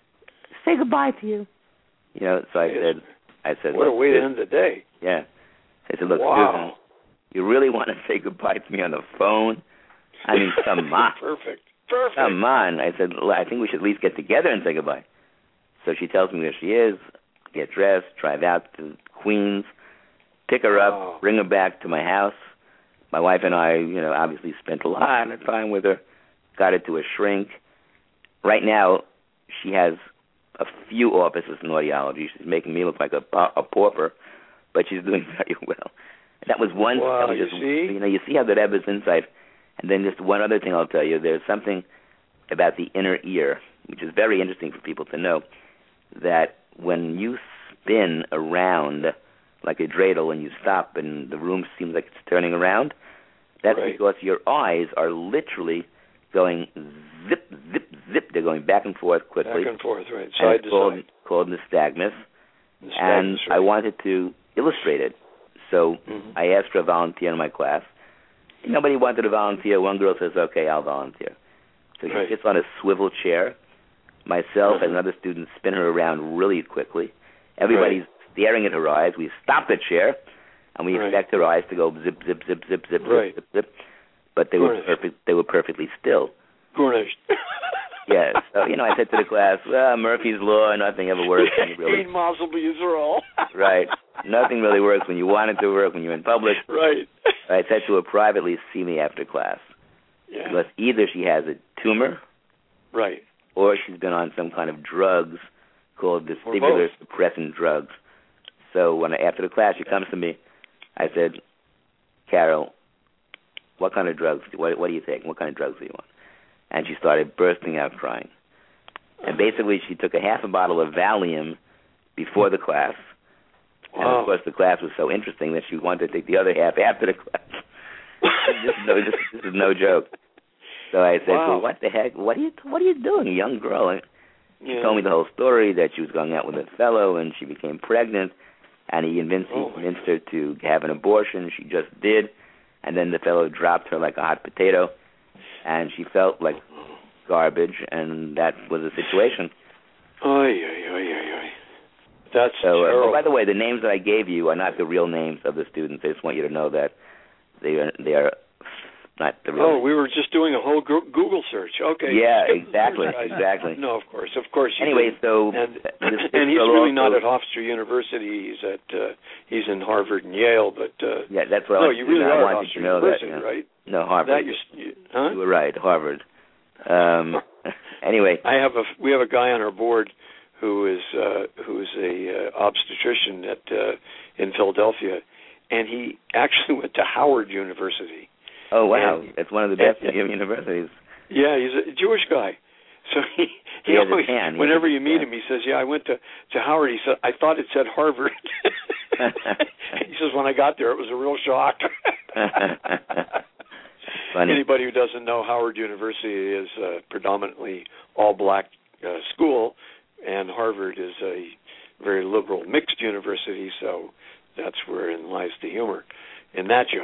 say goodbye to you. you know, so I Yes. said, I said, what a look, way to Susan- end the day. Yeah. I said, look, Wow. Susan, you really want to say goodbye to me on the phone? I mean, come on. Perfect. Perfect. Come on. I said, well, I think we should at least get together and say goodbye. So she tells me where she is, get dressed, drive out to Queens, pick her Wow. up, bring her back to my house. My wife and I, you know, obviously spent a lot of time with her, got her to a shrink. Right now, she has a few offices in audiology. She's making me look like a, a pauper, but she's doing very well. That was one. Wow, that was you just, see? You know, you see how the Rebbe's insight. And then just one other thing I'll tell you. There's something about the inner ear, which is very interesting for people to know, that when you spin around like a dreidel and you stop and the room seems like it's turning around, that's Right. because your eyes are literally going zip, zip, zip. They're going back and forth quickly. Back and forth, right, And side it's to called, side. called nystagmus. The And status, I right. wanted to illustrate it. So Mhm. I asked for a volunteer in my class. Nobody wanted to volunteer. One girl says, okay, I'll volunteer. So she Right. sits on a swivel chair. Myself Uh-huh. and another student spin her around really quickly. Everybody's Right. staring at her eyes. We stop the chair, and we Right. expect her eyes to go zip, zip, zip, zip, zip, Right. zip, zip, zip. But they were Right. perfect. They were perfectly still. Garnished. Yeah. So you know, I said to the class, well, Murphy's Law, nothing ever works when you really. Ein mazel b'Yisrael. Right. Nothing really works when you want it to work, when you're in public. Right. I said to her privately, see me after class. Yeah. Because either she has a tumor Right. or she's been on some kind of drugs called Or vestibular both. suppressant drugs. So when I, after the class, she comes to me, I said, Carol, what kind of drugs, what, what do you take? What kind of drugs do you want? And she started bursting out crying. And basically she took a half a bottle of Valium before the class. And Wow. of course the class was so interesting that she wanted to take the other half after the class. this, is no, this, this is no joke. So I said, Wow. well, what the heck? What are you What are you doing, young girl? And she Yeah. told me the whole story, that she was going out with a fellow and she became pregnant, and he convinced, Oh, he convinced her to have an abortion. She just did, and then the fellow dropped her like a hot potato, and she felt like garbage, and that was the situation. Oy, oy, oy, oy, oy. That's So, uh, terrible. oh, by the way, the names that I gave you are not the real names of the students. I just want you to know that they are they are not the real. Oh, names. we were just doing a whole gro- Google search. Okay. Yeah, Skip the exactly, guys. exactly. No, of course, of course. you Anyway, did. so and this, this and he's girl really also, not at Hofstra University. He's at uh, he's in Harvard and Yale. But uh, Yeah, that's what I no, want you to really know. I are want at you Hofstra to know that. University, You know. right? No, Harvard. That you, you huh? You were right, Harvard. Um, anyway, I have a we have a guy on our board who is uh, who's a uh, obstetrician at uh, in Philadelphia, and he actually went to Howard University. oh wow, And- it's one of the best and- universities. Yeah, he's a Jewish guy. So he, he, He has a always, tan. He has whenever a you meet tan. him, he says, "Yeah, I went to to Howard." He said, "I thought it said Harvard." He says, "When I got there, it was a real shock." Funny. Anybody who doesn't know, Howard University is a predominantly all-black uh, school, and Harvard is a very liberal mixed university. So that's wherein lies the humor in that joke.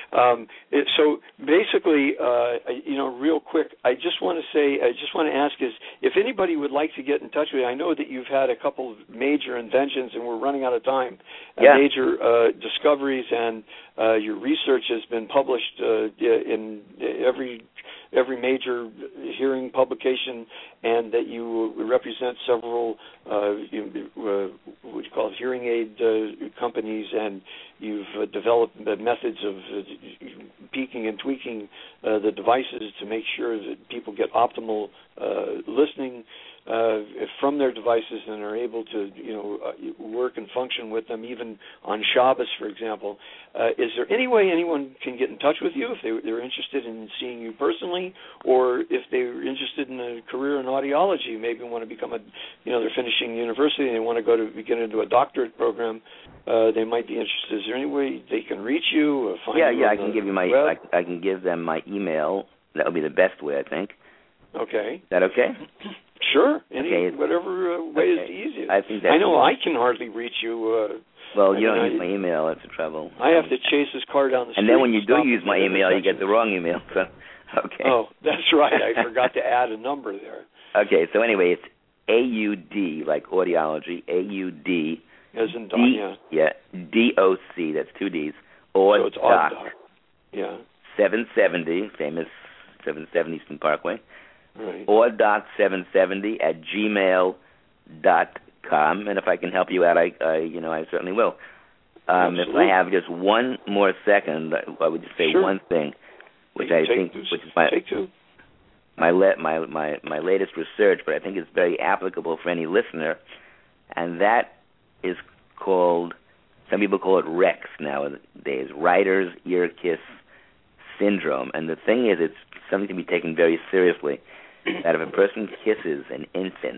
Um, it, so basically, uh, you know, real quick, I just want to say, I just want to ask is if anybody would like to get in touch with you. I know that you've had a couple of major inventions, and we're running out of time. Yeah. Uh, major uh, discoveries, and uh, your research has been published uh, in every every major hearing publication, and that you represent several uh, you, uh, what you call it, hearing aid uh, companies, and you've uh, developed the methods of uh, peaking and tweaking uh, the devices to make sure that people get optimal uh, listening uh, from their devices and are able to, you know, uh, work and function with them even on Shabbos, for example. Uh, is there any way anyone can get in touch with you if they, they're interested in seeing you personally, or if they're interested in a career in audiology, maybe want to become a, you know, they're finishing university and they want to go to get into a doctorate program, uh, they might be interested. Is there any way they can reach you? Or find yeah, you yeah, on I can the give you my, web? I, I can give them my email. That would be the best way, I think. Okay. Is that okay? Sure. Any Okay. whatever uh, way Okay. is the easiest. I think that's I know the- I can hardly reach you. Uh, Well, I you don't mean, use I- my email. That's the trouble. I have to chase his car down the street. And then when you do stop use and my get email, you intersection. get the wrong email. So, okay. Oh, that's right. I forgot to add a number there. Okay. So anyway, it's A U D like audiology. A U D. As in doc, D, yeah. yeah. D O C. That's two D's. Or So it's doc. odd doc. Yeah. seven seventy, famous seven seventy Eastern Parkway. Right. Or doc seven seventy at gmail dot com. And if I can help you out, I, I you know, I certainly will. Um, if I have just one more second, I would just say Sure. one thing, which Take I two, think, which is my take two. my, le- my my my latest research, but I think it's very applicable for any listener, and that is called, some people call it REX nowadays, Writer's Ear Kiss Syndrome. And the thing is, it's something to be taken very seriously, that if a person kisses an infant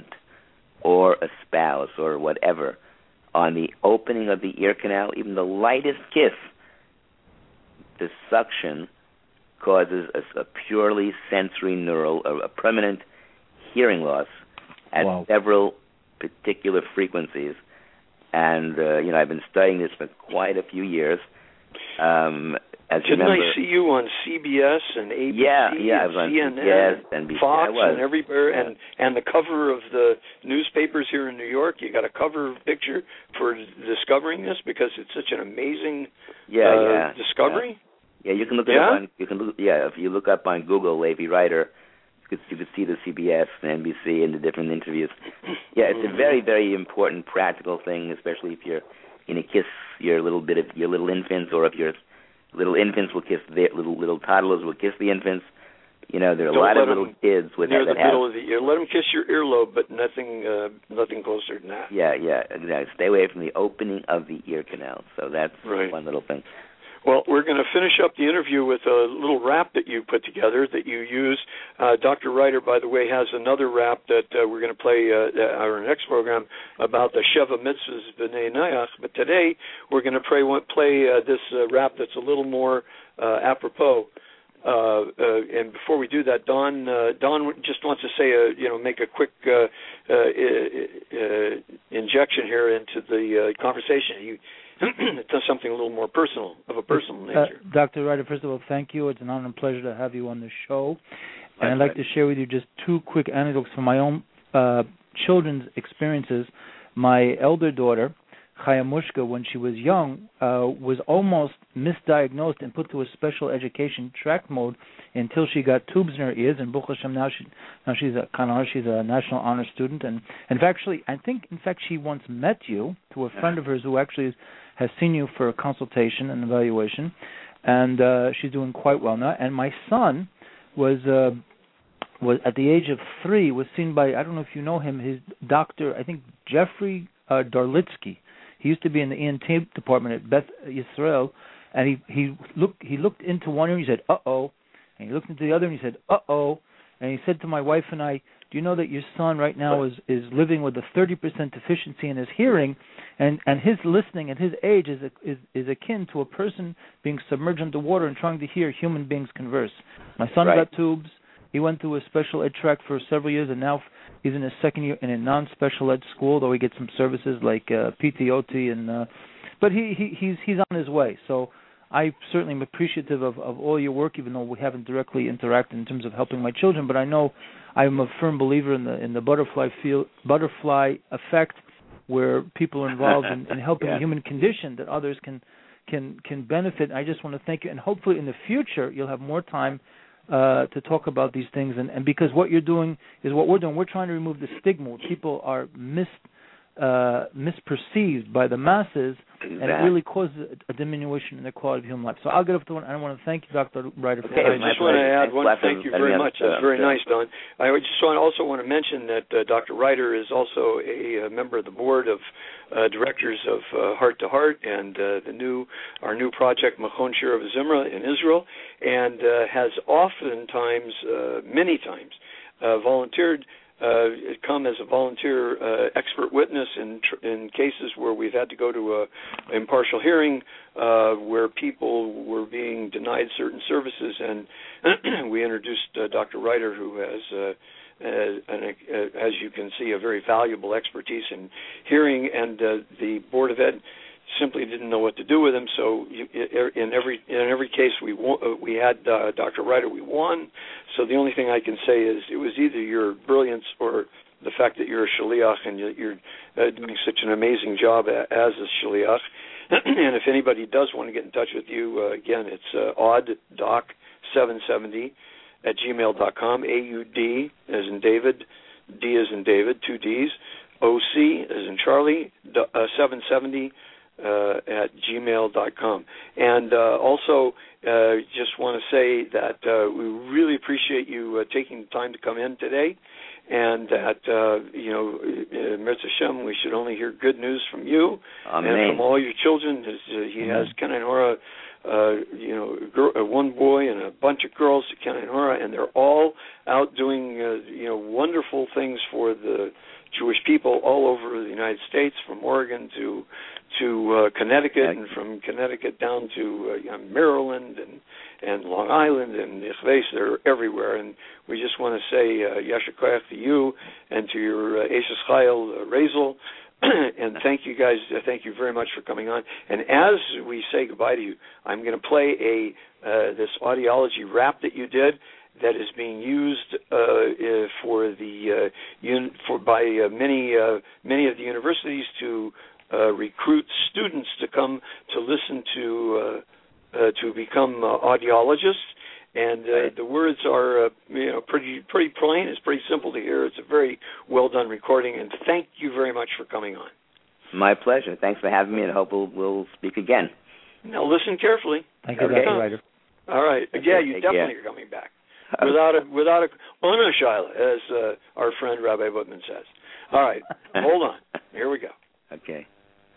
or a spouse or whatever on the opening of the ear canal, even the lightest kiss, the suction causes a, a purely sensory neural, a, a permanent hearing loss at Wow. several particular frequencies. And, uh, you know, I've been studying this for quite a few years. Um, as you Didn't remember, I see you on C B S and A B C yeah, yeah, I and was on C N N, C B S and N B C. Fox I was. and everywhere, Yeah. and and the cover of the newspapers here in New York? You got a cover picture for discovering this because it's such an amazing yeah, uh, yeah, discovery. Yeah, you can look it Yeah? up on. You can look. Yeah, if you look up on Google, Levi Writer, you could, you could see the C B S and N B C and the different interviews. Yeah, it's a very, very important practical thing, especially if you're going to kiss your little bit of your little infants, or if your little infants will kiss their little little toddlers will kiss the infants. You know, there are a Don't lot let of little them kids with near that, the that have. middle of the ear. Let them kiss your earlobe, but nothing, uh, nothing closer than that. Yeah, yeah, exactly. Stay away from the opening of the ear canal. So that's Right. one little thing. Well, we're going to finish up the interview with a little rap that you put together that you use. Uh, Doctor Ryder, by the way, has another rap that uh, we're going to play uh, our next program about the Sheva Mitzvahs B'nai Noach. But today we're going to play, play uh, this uh, rap that's a little more uh, apropos. Uh, uh, and before we do that, Don uh, Don just wants to say, a, you know, make a quick uh, uh, uh, injection here into the uh, conversation. You, it does something a little more personal, of a personal nature. Uh, Doctor Ryder, first of all, thank you. It's an honor and pleasure to have you on the show. My And I'd like pleasure. to share with you just two quick anecdotes from my own uh, children's experiences. My elder daughter, Chaya Mushka, when she was young, uh, was almost misdiagnosed and put to a special education track mode until she got tubes in her ears. And Baruch Hashem, now, she, now she's a Kana, she's a national honor student. And, and actually, I think, in fact, she once met you to a friend of hers who actually has seen you for a consultation and evaluation. And uh, she's doing quite well now. And my son was... Uh, was at the age of three, was seen by, I don't know if you know him, his doctor, I think Jeffrey uh, Darlitsky. He used to be in the E N T department at Beth Yisrael, and he he looked he looked into one ear and he said, uh-oh, and he looked into the other and he said, uh-oh, and he said to my wife and I, do you know that your son right now is, is living with a thirty percent deficiency in his hearing, and, and his listening at his age is, a, is is akin to a person being submerged underwater and trying to hear human beings converse. My son Right. got tubes. He went through a special ed track for several years, and now he's in his second year in a non-special ed school, though he gets some services like uh, P T O T. And uh, but he, he he's he's on his way. So I certainly am appreciative of, of all your work, even though we haven't directly interacted in terms of helping my children. But I know I'm a firm believer in the in the butterfly field, butterfly effect, where people are involved in, in helping yeah. the human condition that others can can can benefit. I just want to thank you, and hopefully in the future you'll have more time uh, to talk about these things. And, and because what you're doing is what we're doing, we're trying to remove the stigma where people are mis uh, misperceived by the masses. Exactly. And it really causes a diminution in the quality of human life. So I'll get up to one. I want to thank you, Doctor Ryder. For okay, I just want to add one. Thank you very much. That's very nice, Don. I just want, also want to mention that uh, Doctor Ryder is also a, a member of the board of uh, directors of uh, Heart to Heart and uh, the new our new project Machon Shira V'Zimra in Israel, and uh, has oftentimes, uh, many times, uh, volunteered. Uh, come as a volunteer uh, expert witness in tr- in cases where we've had to go to a impartial hearing uh, where people were being denied certain services, and we introduced uh, Doctor Ryder, who has, uh, uh, an, uh, as you can see, a very valuable expertise in hearing, and uh, the Board of Ed simply didn't know what to do with him. So you, in every in every case we won, uh, we had uh, Doctor Ryder, we won. So the only thing I can say is it was either your brilliance or the fact that you're a shaliach and you're uh, doing such an amazing job as a shaliach. And if anybody does want to get in touch with you, uh, again, it's uh, auddoc seven seventy at gmail dot com, A U D as in David, D as in David, two Ds, O C as in Charlie, uh, seven seventy Uh, at gmail dot com. And uh, also uh, just want to say that uh, we really appreciate you uh, taking the time to come in today, and that, uh, you know, uh, Mirza Hashem, we should only hear good news from you Amen. and from all your children. His, uh, he Amen. has Kenan Hora, uh, you know, girl, uh, one boy and a bunch of girls to Kenan Hora, and they're all out doing, uh, you know, wonderful things for the Jewish people all over the United States, from Oregon to to uh, Connecticut, and from Connecticut down to uh, you know, Maryland and, and Long Island and Ichves. They're everywhere, and we just want to say uh, Yasher Koach to you and to your uh, Eshes Chayil, uh, Razel, and thank you guys. Uh, thank you very much for coming on. And as we say goodbye to you, I'm going to play a uh, this audiology rap that you did that is being used uh, uh, for the uh, un- for by uh, many uh, many of the universities to uh, recruit students to come to listen to uh, uh, to become uh, audiologists. And uh, the words are uh, you know pretty pretty plain. It's pretty simple to hear. It's a very well done recording. And thank you very much for coming on. My pleasure. Thanks for having me, and I hope we'll, we'll speak again. Now listen carefully. Thank you, Okay. Doctor Ryder. All right. Yeah, you Take definitely care. are coming back. Without a without a honor, Shiloh, as uh, our friend Rabbi Whitman says. All right, hold on. Here we go. Okay.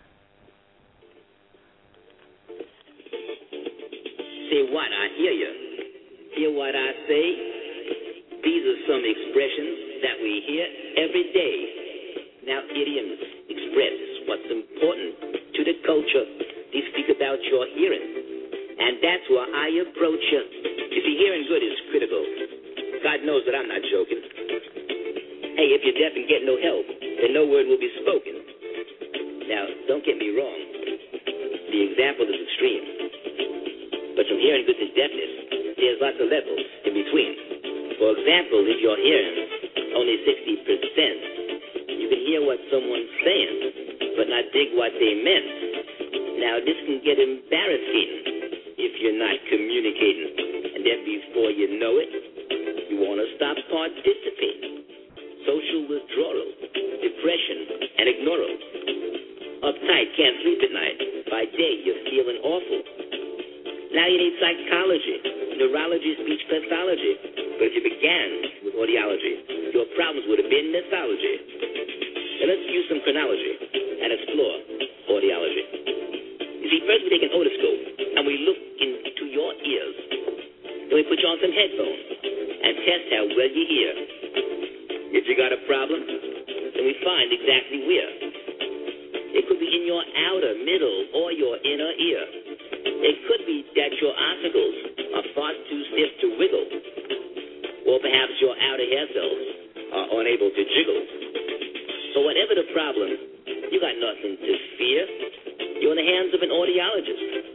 Say what? I hear you. Hear what I say? These are some expressions that we hear every day. Now, idioms express what's important to the culture. They speak about your hearing, and that's where I approach you. You see, hearing good is critical. God knows that I'm not joking. Hey, if you're deaf and get no help, then no word will be spoken. Now, don't get me wrong. The example is extreme. But from hearing good to deafness, there's lots of levels in between. For example, if your hearing only sixty percent, you can hear what someone's saying, but not dig what they meant. Now, this can get embarrassing if you're not communicating. And then before you know it, you want to stop participating. Social withdrawal, depression, and ignoral. Uptight, can't sleep at night. By day, you're feeling awful. Now you need psychology, neurology, speech pathology. But if you began with audiology, your problems would have been mythology. Now let's use some chronology and explore audiology. You see, first we take an otoscope and we look into your ears. Then we put you on some headphones and test how well you hear. If you got a problem, then we find exactly where. It could be in your outer, middle, or your inner ear. It could be that your ossicles are far too stiff to wiggle. Or perhaps your outer hair cells are unable to jiggle. So whatever the problem, you got nothing to fear. You're in the hands of an audiologist.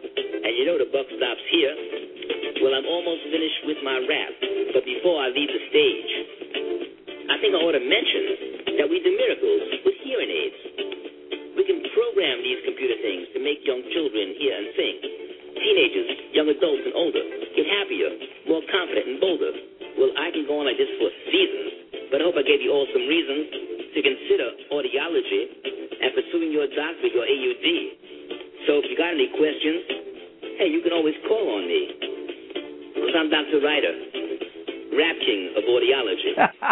And you know the buck stops here. Well, I'm almost finished with my rap, but before I leave the stage, I think I ought to mention that we do miracles with hearing aids. We can program these computer things to make young children hear and think. Teenagers, young adults, and older get happier, more confident, and bolder. Well, I can go on like this for seasons, but I hope I gave you all some reasons to consider audiology and pursuing your doctorate or A U D. So if you got any questions, hey, you can always call on me. Because I'm Doctor Ryder, Rap King of Audiology.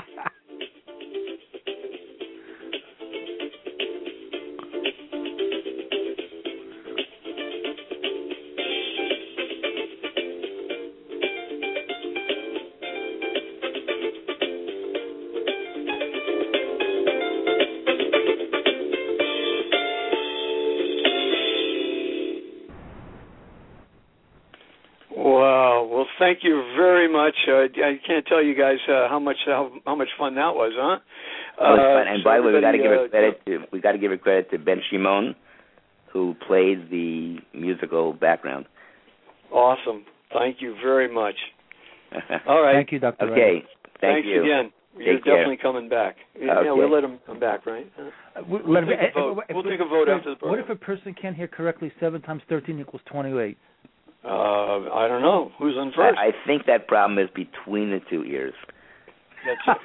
Thank you very much. Uh, I can't tell you guys uh, how much how, how much fun that was, huh? That was fun. And so by the way, we got to give uh, a credit to we got to give a credit to Ben Shimon, who played the musical background. Awesome. Thank you very much. All right. Thank you, Doctor Okay. Ryder. Thank Thanks you. again. You're Take care. definitely coming back. Okay. Yeah, we'll let him come back, right? Uh, we, We'll, we, take, a vote. if, we'll if, take a vote after the program. What if a person can't hear correctly? Seven times thirteen equals twenty-eight. Uh, I don't know. Who's on first? I, I think that problem is between the two ears. That's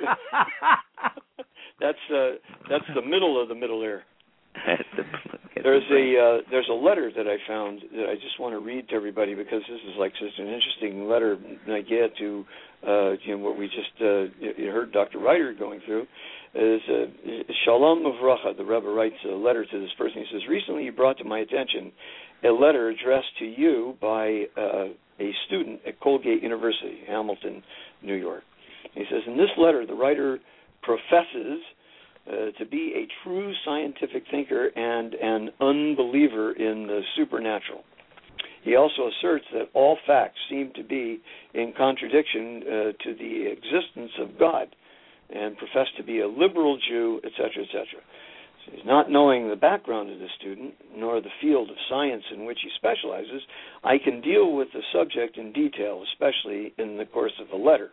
that's uh, that's the middle of the middle ear. There's a uh, there's a letter that I found that I just want to read to everybody because this is like such an interesting letter I get to uh, you know what we just uh, you heard Doctor Ryder going through. Is uh, Shalom Uvracha. The Rebbe writes a letter to this person. He says, recently you brought to my attention a letter addressed to you by uh, a student at Colgate University, Hamilton, New York. He says, in this letter, the writer professes uh, to be a true scientific thinker and an unbeliever in the supernatural. He also asserts that all facts seem to be in contradiction uh, to the existence of God and profess to be a liberal Jew, et cetera, et cetera. So he's not knowing the background of the student, nor the field of science in which he specializes. I can deal with the subject in detail, especially in the course of a letter.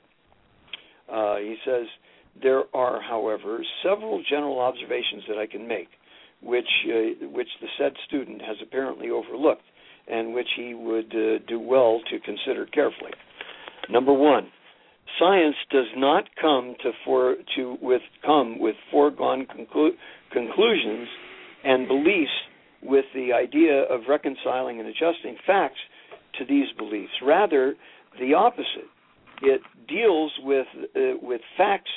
Uh, he says, there are, however, several general observations that I can make, which uh, which the said student has apparently overlooked, and which he would uh, do well to consider carefully. Number one, science does not come to for to with come with foregone conclu- conclusions and beliefs with the idea of reconciling and adjusting facts to these beliefs. Rather, the opposite. It deals with uh, with facts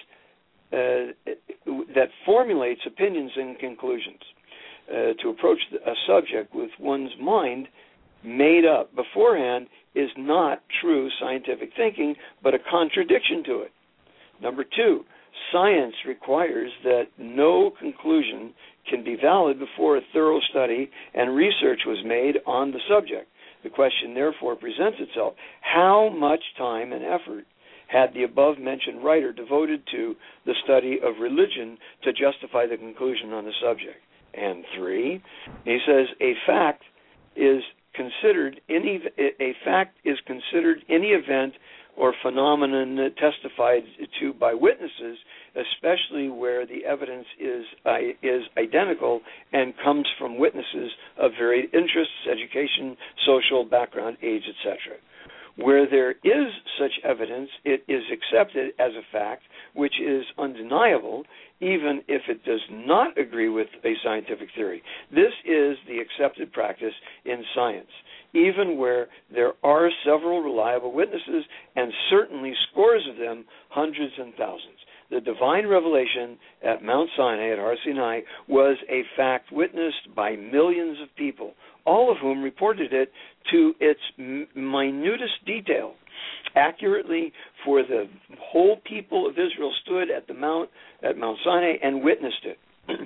uh, that formulates opinions and conclusions. Uh, to approach a subject with one's mind made up beforehand is not true scientific thinking, but a contradiction to it. Number two, science requires that no conclusion can be valid before a thorough study and research was made on the subject. The question therefore presents itself, how much time and effort had the above-mentioned writer devoted to the study of religion to justify the conclusion on the subject? And three, he says, a fact is considered any a fact is considered any event or phenomenon testified to by witnesses, especially where the evidence is is identical and comes from witnesses of varied interests, education, social background, age, et cetera. Where there is such evidence, it is accepted as a fact which is undeniable, even if it does not agree with a scientific theory. This is the accepted practice in science, even where there are several reliable witnesses, and certainly scores of them, hundreds and thousands. The divine revelation at Mount Sinai, at Har Sinai, was a fact witnessed by millions of people, all of whom reported it to its minutest detail. Accurately, for the whole people of Israel stood at the Mount at Mount Sinai and witnessed it.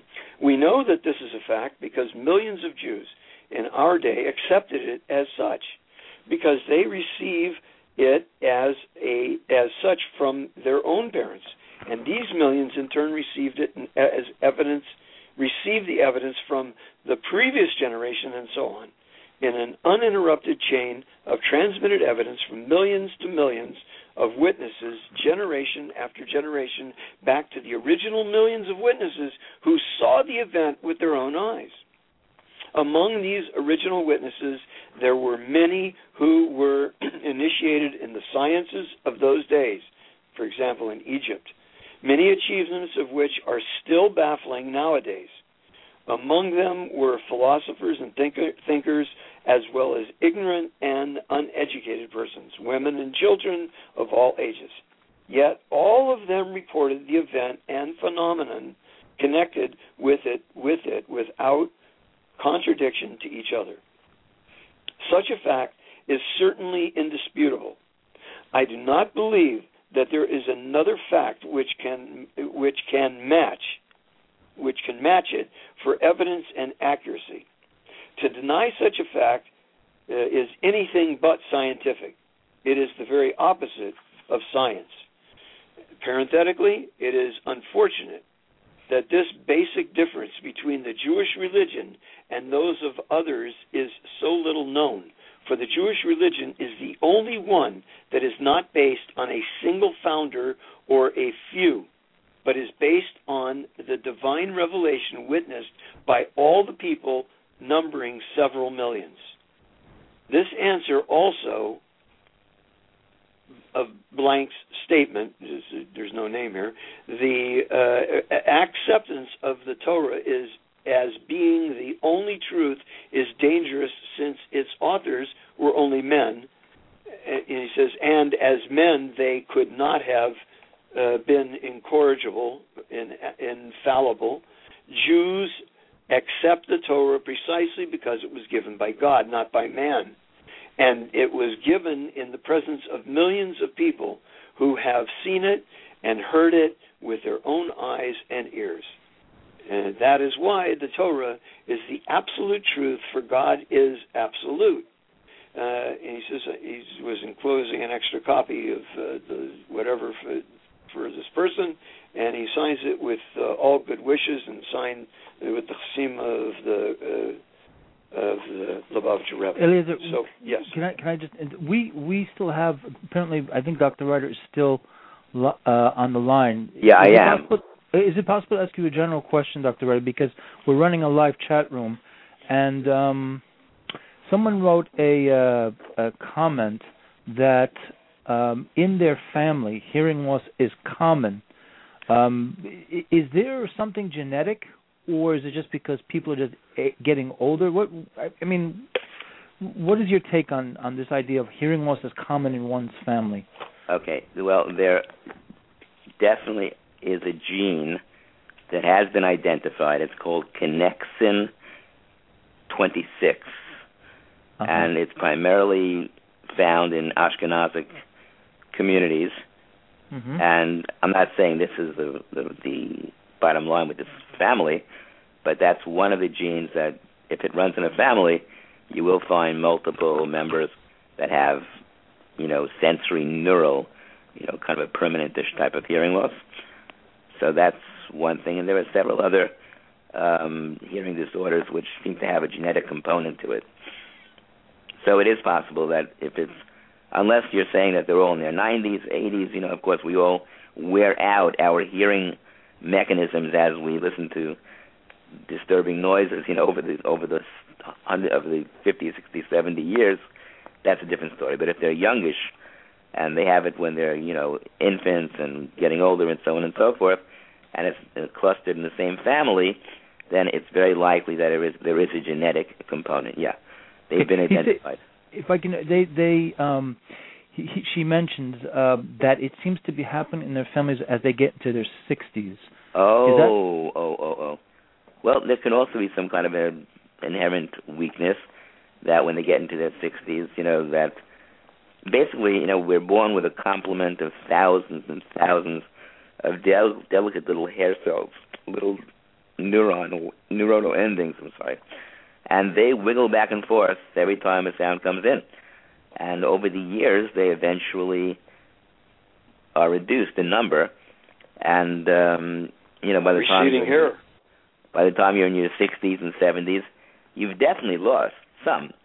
We know that this is a fact because millions of Jews in our day accepted it as such, because they receive it as a as such from their own parents, and these millions in turn received it as evidence, received the evidence from the previous generation, and so on. in an uninterrupted chain of transmitted evidence from millions to millions of witnesses, generation after generation, back to the original millions of witnesses who saw the event with their own eyes. Among these original witnesses, there were many who were initiated in the sciences of those days, for example, in Egypt, many achievements of which are still baffling nowadays. Among them were philosophers and thinker, thinkers, as well as ignorant and uneducated persons, women and children of all ages. Yet all of them reported the event and phenomenon connected with it, with it without contradiction to each other. Such a fact is certainly indisputable. I do not believe that there is another fact which can which can match which can match it for evidence and accuracy. To deny such a fact uh, is anything but scientific. It is the very opposite of science. Parenthetically, it is unfortunate that this basic difference between the Jewish religion and those of others is so little known, for the Jewish religion is the only one that is not based on a single founder or a few, but is based on the divine revelation witnessed by all the people, numbering several millions. This answer also of Blank's statement, there's no name here, the uh, acceptance of the Torah is as being the only truth is dangerous, since its authors were only men. And he says, and as men they could not have uh, been incorrigible, in, infallible. Jews accept the Torah precisely because it was given by God, not by man. And it was given in the presence of millions of people who have seen it and heard it with their own eyes and ears. And that is why the Torah is the absolute truth, for God is absolute. Uh, and he says he was enclosing an extra copy of uh, the whatever for, for this person, and he signs it with uh, all good wishes and signed with the chesima of the uh, of the Lubavitcher Rebbe. Eliezer, so yes, can I can I just we we still have apparently I think Doctor Ryder is still uh, on the line. Yeah, is I am. Possible, is it possible to ask you a general question, Doctor Ryder, because we're running a live chat room, and um, someone wrote a, uh, a comment that um, in their family hearing loss is common. Um, is there something genetic, or is it just because people are just getting older? What I mean, what is your take on, on this idea of hearing loss is common in one's family? Okay, well, there definitely is a gene that has been identified. It's called connexin twenty-six, uh-huh. and it's primarily found in Ashkenazic communities. Mm-hmm. And I'm not saying this is the, the the bottom line with this family, but that's one of the genes that, if it runs in a family, you will find multiple members that have, you know, sensory neural, you know, kind of a permanent-ish type of hearing loss. So that's one thing. And there are several other um, hearing disorders which seem to have a genetic component to it. So it is possible that if it's, unless you're saying that they're all in their nineties, eighties, you know, of course we all wear out our hearing mechanisms as we listen to disturbing noises, you know, over the over the hundred, over the fifty, sixty, seventy years. That's a different story. But if they're youngish and they have it when they're, you know, infants and getting older and so on and so forth, and it's clustered in the same family, then it's very likely that there is there is a genetic component. Yeah, they've been identified. If I can, they they um, he, he, she mentions uh, that it seems to be happening in their families as they get to their sixties. Oh, that... oh, oh, oh. Well, there can also be some kind of an inherent weakness that when they get into their sixties, you know, that basically, you know, we're born with a complement of thousands and thousands of del- delicate little hair cells, little neuron neuronal endings, I'm sorry, and they wiggle back and forth every time a sound comes in. And over the years, they eventually are reduced in number, and um, you know, by the receding time hair. By the time you're in your sixties and seventies, you've definitely lost some,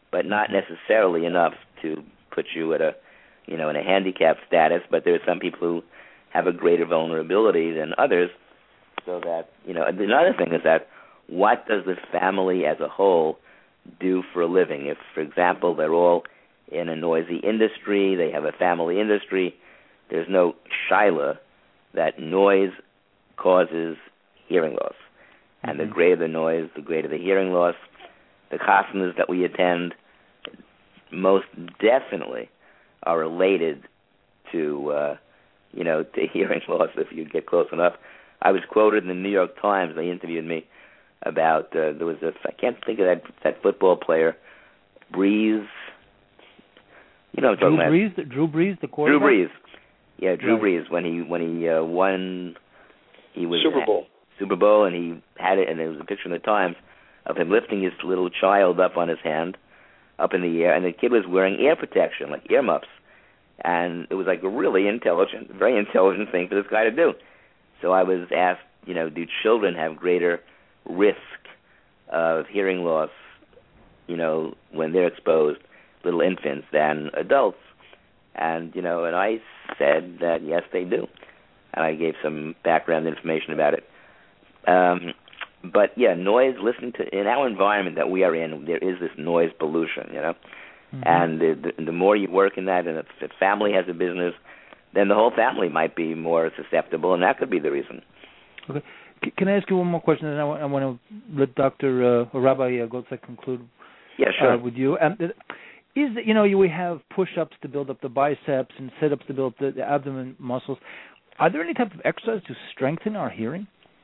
but not necessarily enough to put you at a, you know, in a handicap status. But there are some people who have a greater vulnerability than others. So that, you know, another thing is that what does the family as a whole do for a living? If, for example, they're all in a noisy industry, they have a family industry, there's no shaila that noise causes hearing loss. And mm-hmm. the greater the noise, the greater the hearing loss. The chasnas that we attend most definitely are related to, uh, you know, to hearing loss if you get close enough. I was quoted in the New York Times. They interviewed me about uh, there was a I can't think of that that football player, Brees. You know what I'm Drew talking Brees, about. Drew Brees, the quarterback. Drew Brees, yeah, Drew right. Brees. When he when he uh, won, he was Super Bowl. Super Bowl, and he had it, and there was a picture in the Times of him lifting his little child up on his hand, up in the air, and the kid was wearing ear protection, like ear muffs, and it was like a really intelligent, very intelligent thing for this guy to do. So I was asked, you know, do children have greater risk of hearing loss, you know, when they're exposed, little infants, than adults? And, you know, and I said that, yes, they do. And I gave some background information about it. Um, but, yeah, noise, listening to, in our environment that we are in, there is this noise pollution, you know. Mm-hmm. And the, the, the more you work in that, and if the family has a business, then the whole family might be more susceptible, and that could be the reason. Okay. C- can I ask you one more question, and I want, I want to let Doctor Uh, or Rabbi uh, Goldsek conclude yeah, sure. uh, with you. Um, is you know, we have push-ups to build up the biceps and sit-ups to build up the, the abdomen muscles. Are there any type of exercise to strengthen our hearing?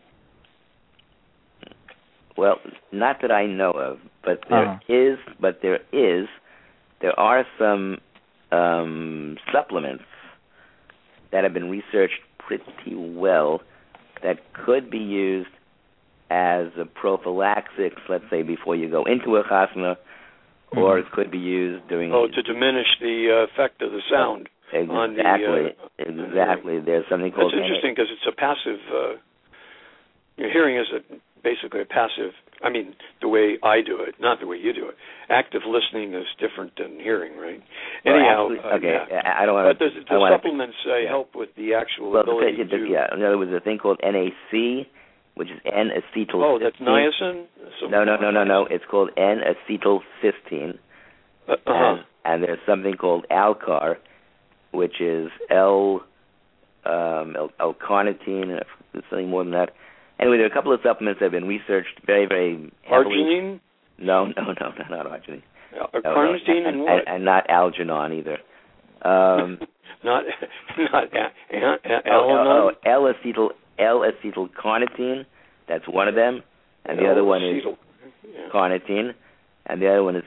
Well, not that I know of, but there uh-huh. is, but there is, there are some um, supplements that have been researched pretty well that could be used as a prophylaxis, let's say, before you go into a chasna, mm-hmm. or it could be used during... Oh, to diminish the uh, effect of the sound. Exactly, on the, uh, exactly. There's something called... That's interesting because it's a passive... Uh, your hearing is a, basically a passive... I mean, the way I do it, not the way you do it. Active listening is different than hearing, right? Well, Anyhow, actually, uh, okay, yeah. I don't want to... But the, the supplements to, uh, yeah. help with the actual well, ability the, the, to... Yeah, there was a thing called N A C, which is N-acetyl. Oh, that's niacin? No, no, no, no, no. It's called N-acetylcysteine. Uh-huh. And, and there's something called Alcar, which is L, um, L, L-carnitine, and something more than that. Anyway, there are a couple of supplements that have been researched very, very heavily. Arginine? No, no, no, no, not arginine. Uh, no, carnitine no, and, and what? And, and not Algernon either. Um, not not a, a, a, oh, oh, oh, L-acetyl, L-acetylcarnitine, that's one of them, and the other one is yeah. carnitine, and the other one is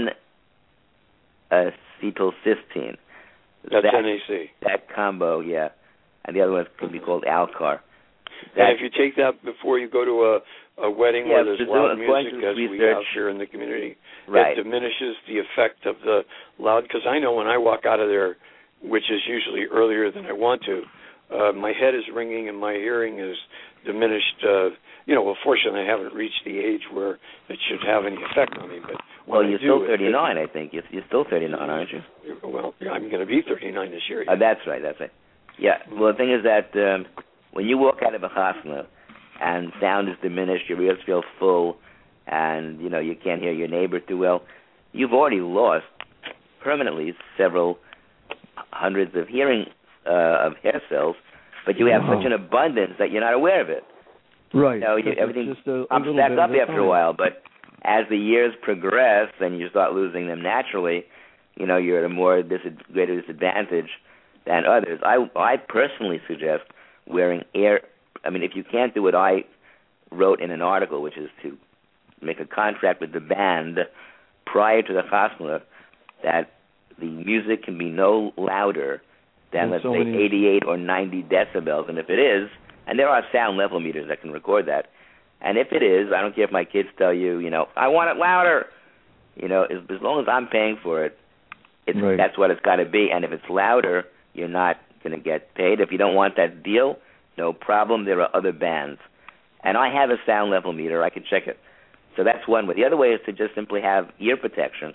N-acetylcysteine. That's that, N A C. That combo, yeah. And the other one could be called Alcar. That, and if you take that before you go to a, a wedding yeah, where there's loud music, as research, we have here in the community, right. it diminishes the effect of the loud. Because I know when I walk out of there, which is usually earlier than I want to, uh, my head is ringing and my hearing is diminished. Uh, you know, well, fortunately, I haven't reached the age where it should have any effect on me. But well, you're I still do, thirty-nine, it, I think. You're, you're still thirty-nine, aren't you? Well, yeah, I'm going to be thirty-nine this year. Yeah. Uh, that's right. That's right. Yeah. Well, the thing is that um, when you walk out of a chasna and sound is diminished, your ears feel full, and you know you can't hear your neighbor too well, you've already lost permanently several hundreds of hearing uh, of hair cells, but you have wow. such an abundance that you're not aware of it. Right. You know, you, everything just a, a comes back up after time. a while, but as the years progress and you start losing them naturally, you know, you're at a more dis- greater disadvantage than others. I I personally suggest wearing ear. I mean, if you can't do what I wrote in an article, which is to make a contract with the band prior to the chasna, that the music can be no louder than, let's so say, many... eighty-eight or ninety decibels. And if it is, and there are sound level meters that can record that, and if it is, I don't care if my kids tell you, you know, I want it louder. You know, as, as long as I'm paying for it, it's, right. that's what it's got to be. And if it's louder, you're not going to get paid. If you don't want that deal, no problem. There are other bands. And I have a sound level meter. I can check it. So that's one way. The other way is to just simply have ear protection.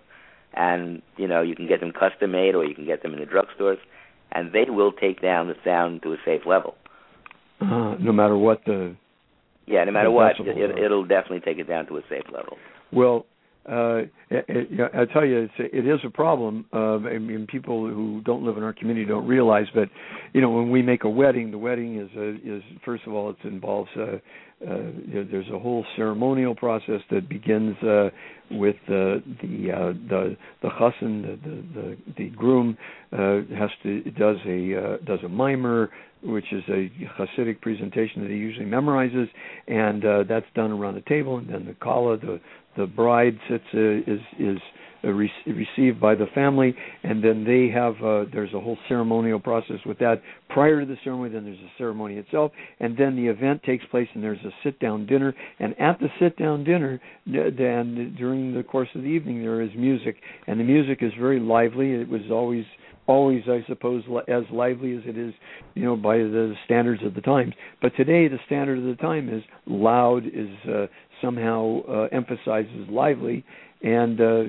and you know you can get them custom made, or you can get them in the drugstores, and they will take down the sound to a safe level. Uh, no matter what the yeah, no matter what, it, it'll definitely take it down to a safe level. Well, uh, it, it, I tell you, it's a, it is a problem. Uh, I mean, people who don't live in our community don't realize, but you know, when we make a wedding, the wedding is a, is first of all, it involves uh, uh, you know, there's a whole ceremonial process that begins uh, with uh, the uh, the the chassan, the the, the, the groom uh, has to does a uh, does a mimer, which is a Hasidic presentation that he usually memorizes, and uh, that's done around the table, and then the kala, the the bride sits uh, is is uh, re- received by the family, and then they have uh, there's a whole ceremonial process with that. Prior to the ceremony, then there's a ceremony itself, and then the event takes place, and there's a sit-down dinner, and at the sit-down dinner, then during the course of the evening, there is music, and the music is very lively. It was always always, I suppose, as lively as it is, you know, by the standards of the times. But today, the standard of the time is loud, is uh, somehow uh, emphasizes lively, and uh,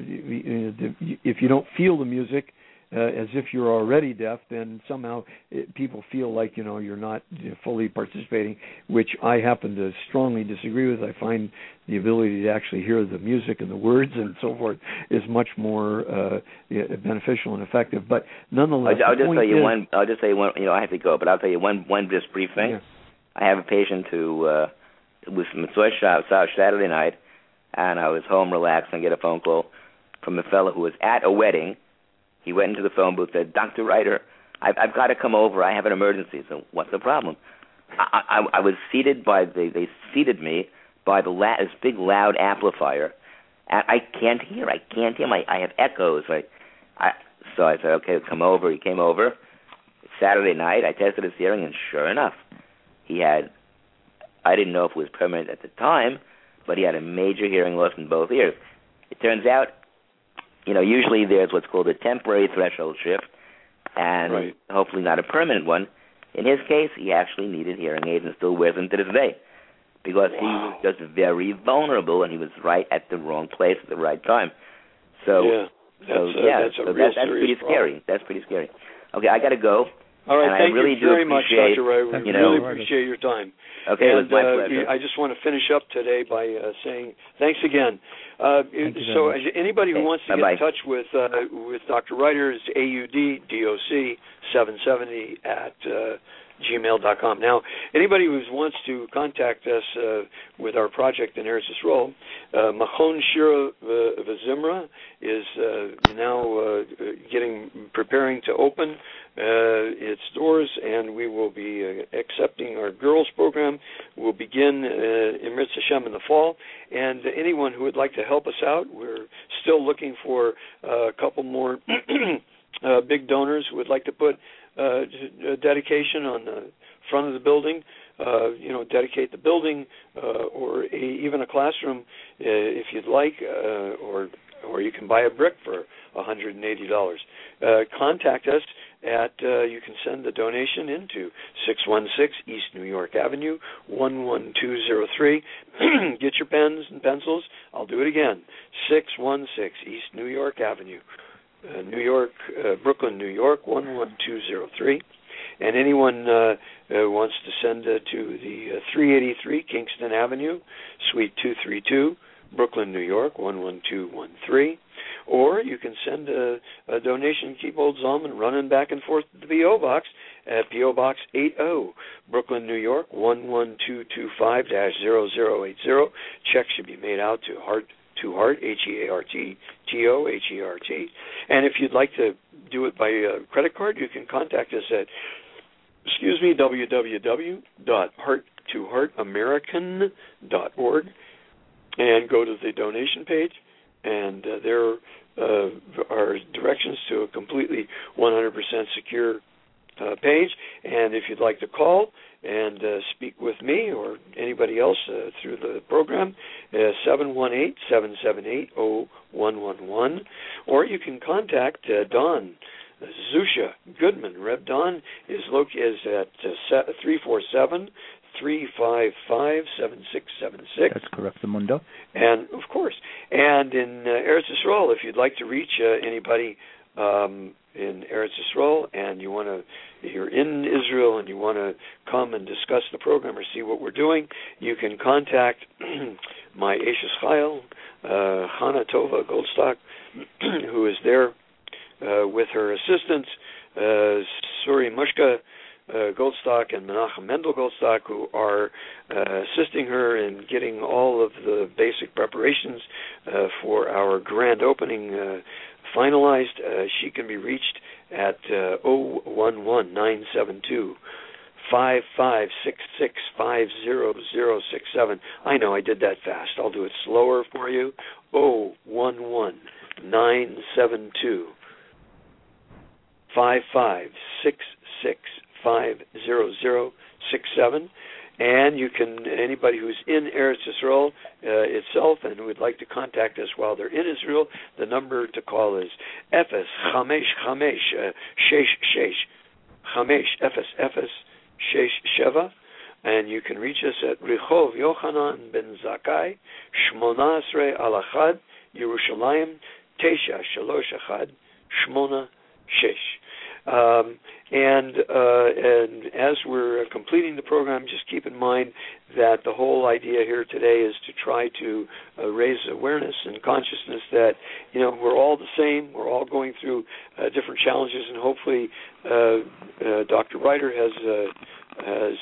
if you don't feel the music uh, as if you're already deaf, then somehow it, people feel like, you know, you're not fully participating, which I happen to strongly disagree with. I find the ability to actually hear the music and the words and so forth is much more uh, beneficial and effective. But nonetheless, I'll, I'll just tell you is, one. I'll just tell you one. You know, I have to go, but I'll tell you one. One just brief thing. Yeah. I have a patient who uh, was Mitzvah shop Saturday night, and I was home relaxed, and I get a phone call from a fellow who was at a wedding. He went into the phone booth, said, "Doctor Reiter, I've, I've got to come over. I have an emergency." So what's the problem? I, I, I was seated by the. They seated me by the la- this big loud amplifier, and I can't hear. I can't hear. My I have echoes. I, I so I said, "Okay, come over." He came over. Saturday night, I tested his hearing, and sure enough, he had. I didn't know if it was permanent at the time, but he had a major hearing loss in both ears. It turns out, you know, usually there's what's called a temporary threshold shift, and right. hopefully not a permanent one. In his case, he actually needed hearing aids and still wears them to this day, because wow. he was just very vulnerable, and he was right at the wrong place at the right time. So, yeah, that's, so, uh, yeah, that's, a so real that, that's pretty problem. scary. That's pretty scary. Okay, I got to go. All right, and thank I really you very do much, appreciate, Doctor Ray. We you know, really appreciate your time. Okay, and, it was my uh, pleasure. I just want to finish up today by uh, saying thanks again. Uh, Thank so you anybody who Okay, wants to bye-bye. get in touch with uh, with Doctor Reiter is A U D D O C seven seventy at uh, gmail dot com. Now, anybody who wants to contact us uh, with our project in Eretz Yisrael, uh, Machon Shira V'Zimra is uh, now uh, getting preparing to open uh, its doors, and we will be uh, accepting our girls program. We'll begin uh, in Eretz Hashem in the fall, and anyone who would like to help us out, we're still looking for uh, a couple more uh, big donors who would like to put Uh, a dedication on the front of the building, uh, you know, dedicate the building uh, or a, even a classroom uh, if you'd like, uh, or or you can buy a brick for one hundred eighty dollars. Uh, contact us at, uh, you can send the donation into six one six East New York Avenue, one one two zero three. Get your pens and pencils. I'll do it again. six one six East New York Avenue. Uh, New York, uh, Brooklyn, New York, one one two zero three. And anyone uh, uh, wants to send uh, to the uh, three eighty-three Kingston Avenue, Suite two thirty-two, Brooklyn, New York, one one two one three. Or you can send a, a donation, keep old Zalman running back and forth to the P O Box at P O Box eighty, Brooklyn, New York, one one two two five dash zero zero eight zero. Check should be made out to Hart to Hart, H E A R T, T O, H E R T. And if you'd like to do it by uh, credit card, you can contact us at, excuse me, w w w dot heart to heart american dot org and go to the donation page. And uh, there uh, are directions to a completely one hundred percent secure uh, page. And if you'd like to call and uh, speak with me or anybody else uh, through the program, uh, seven one eight, seven seven eight, zero one one one, or you can contact uh, Don Zusha Goodman. Reb Don is, located is at uh, three four seven, three five five, seven six seven six. That's correct, the Mundo. And, of course, and in uh, Eretz Yisrael, if you'd like to reach uh, anybody um, in Eretz Yisrael and you want to, you're in Israel and you want to come and discuss the program or see what we're doing, you can contact my Ashes Chayil, uh, Hannah Tova Goldstock, who is there uh, with her assistants, uh, Suri Mushka uh, Goldstock and Menachem Mendel Goldstock, who are uh, assisting her in getting all of the basic preparations uh, for our grand opening uh, finalized. Uh, she can be reached at uh, zero one one nine seven two five five six six five zero zero six seven. I know I did that fast. I'll do it slower for you. zero one one nine seven two five five six six five zero zero six seven. And you can, anybody who's in Eretz Yisrael uh, itself and who would like to contact us while they're in Israel, the number to call is Efes Chamesh Chamesh Shesh Shesh Chamesh Efes Efes Shesh Sheva, and you can reach us at Rehov Yochanan Ben Zakkai Shmona Asrei Al Achad Yerushalayim Tesha Shalosh Achad Shmona Shesh. Um, and, uh, and as we're completing the program, just keep in mind that the whole idea here today is to try to uh, raise awareness and consciousness that, you know, we're all the same. We're all going through uh, different challenges, and hopefully uh, uh, Doctor Reiter has uh, has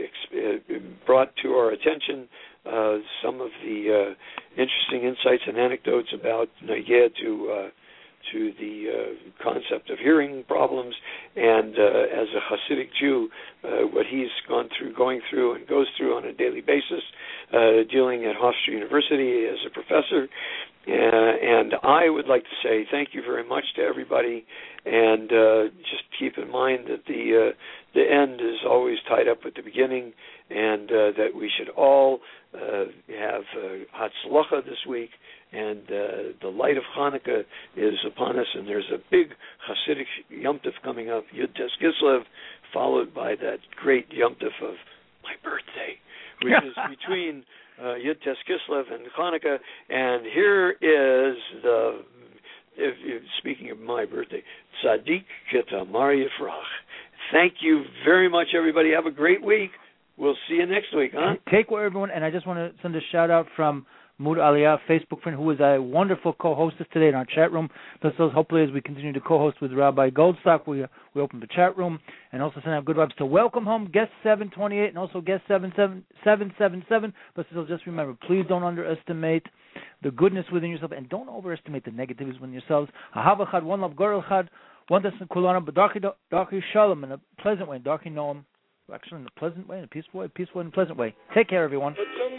uh, ex- brought to our attention uh, some of the uh, interesting insights and anecdotes about Nagea to uh, to the uh, concept of hearing problems, and uh, as a Hasidic Jew, uh, what he's gone through, going through, and goes through on a daily basis, uh, dealing at Hofstra University as a professor. Uh, and I would like to say thank you very much to everybody, and uh, just keep in mind that the uh, the end is always tied up with the beginning, and uh, that we should all uh, have uh, Hatzlacha this week. And uh, the light of Hanukkah is upon us, and there's a big Hasidic Yom Tov coming up, Yud Tes Kislev, followed by that great Yom Tov of my birthday, which is between uh, Yud Tes Kislev and Hanukkah. And here is the, if, if, speaking of my birthday, Tzadik Ketamar Yifrach. Thank you very much, everybody. Have a great week. We'll see you next week, huh? Take care, everyone. And I just want to send a shout out from Mood Aliyah, Facebook friend, who was a wonderful co-hostess today in our chat room. So hopefully as we continue to co-host with Rabbi Goldstock, we we open the chat room, and also send out good vibes to Welcome Home, guest seven twenty-eight, and also guest seven seven seven. But still, just remember, please don't underestimate the goodness within yourself, and don't overestimate the negativities within yourselves. Ahava chad, one love, girl chad, one destin kulana, but darki shalom, in a pleasant way, darki noam, actually in a pleasant way, in a peaceful way, peaceful and pleasant way. Take care, everyone.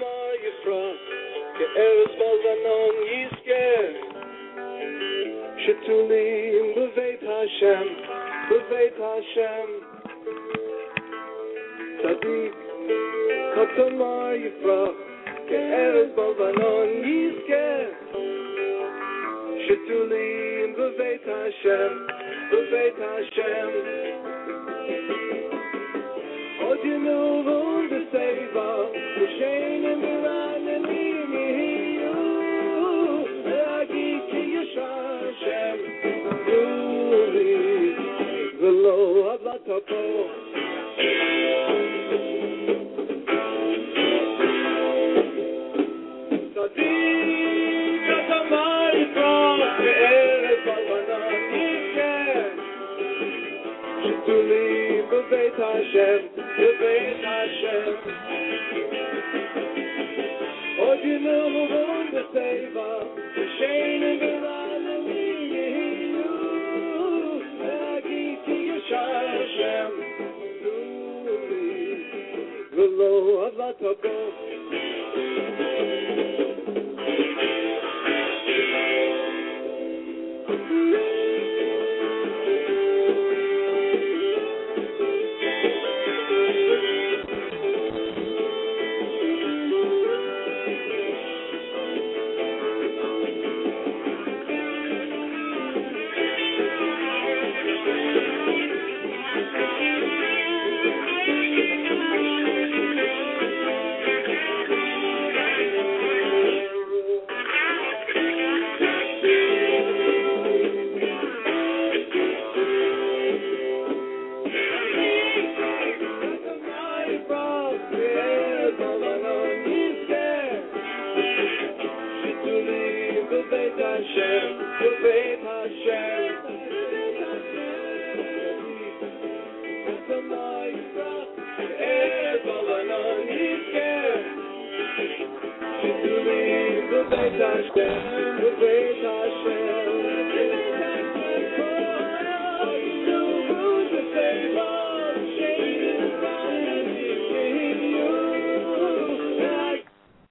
כארץ בלבנון יזכה שתולים בבית השם, בבית השם צדיק כתמר יפרח כארץ בלבנון יזכה שתולים בבית השם, בבית השם עוד ינובון בסביבה ושאינם מרעננים Hashem, Yuli, Velo Avlatapo. Tzadik Atamar Yifrach Be'eretz Balvanan Yizker Shetuli B'Beit Hashem, B'Beit Hashem Od Yinuvun B'Seiva V'Shein V'Ra Hashem, V'lo Avlatapo. Beit Hashem. Erev Alanon Yizker. Beit Hashem, Beit Hashem.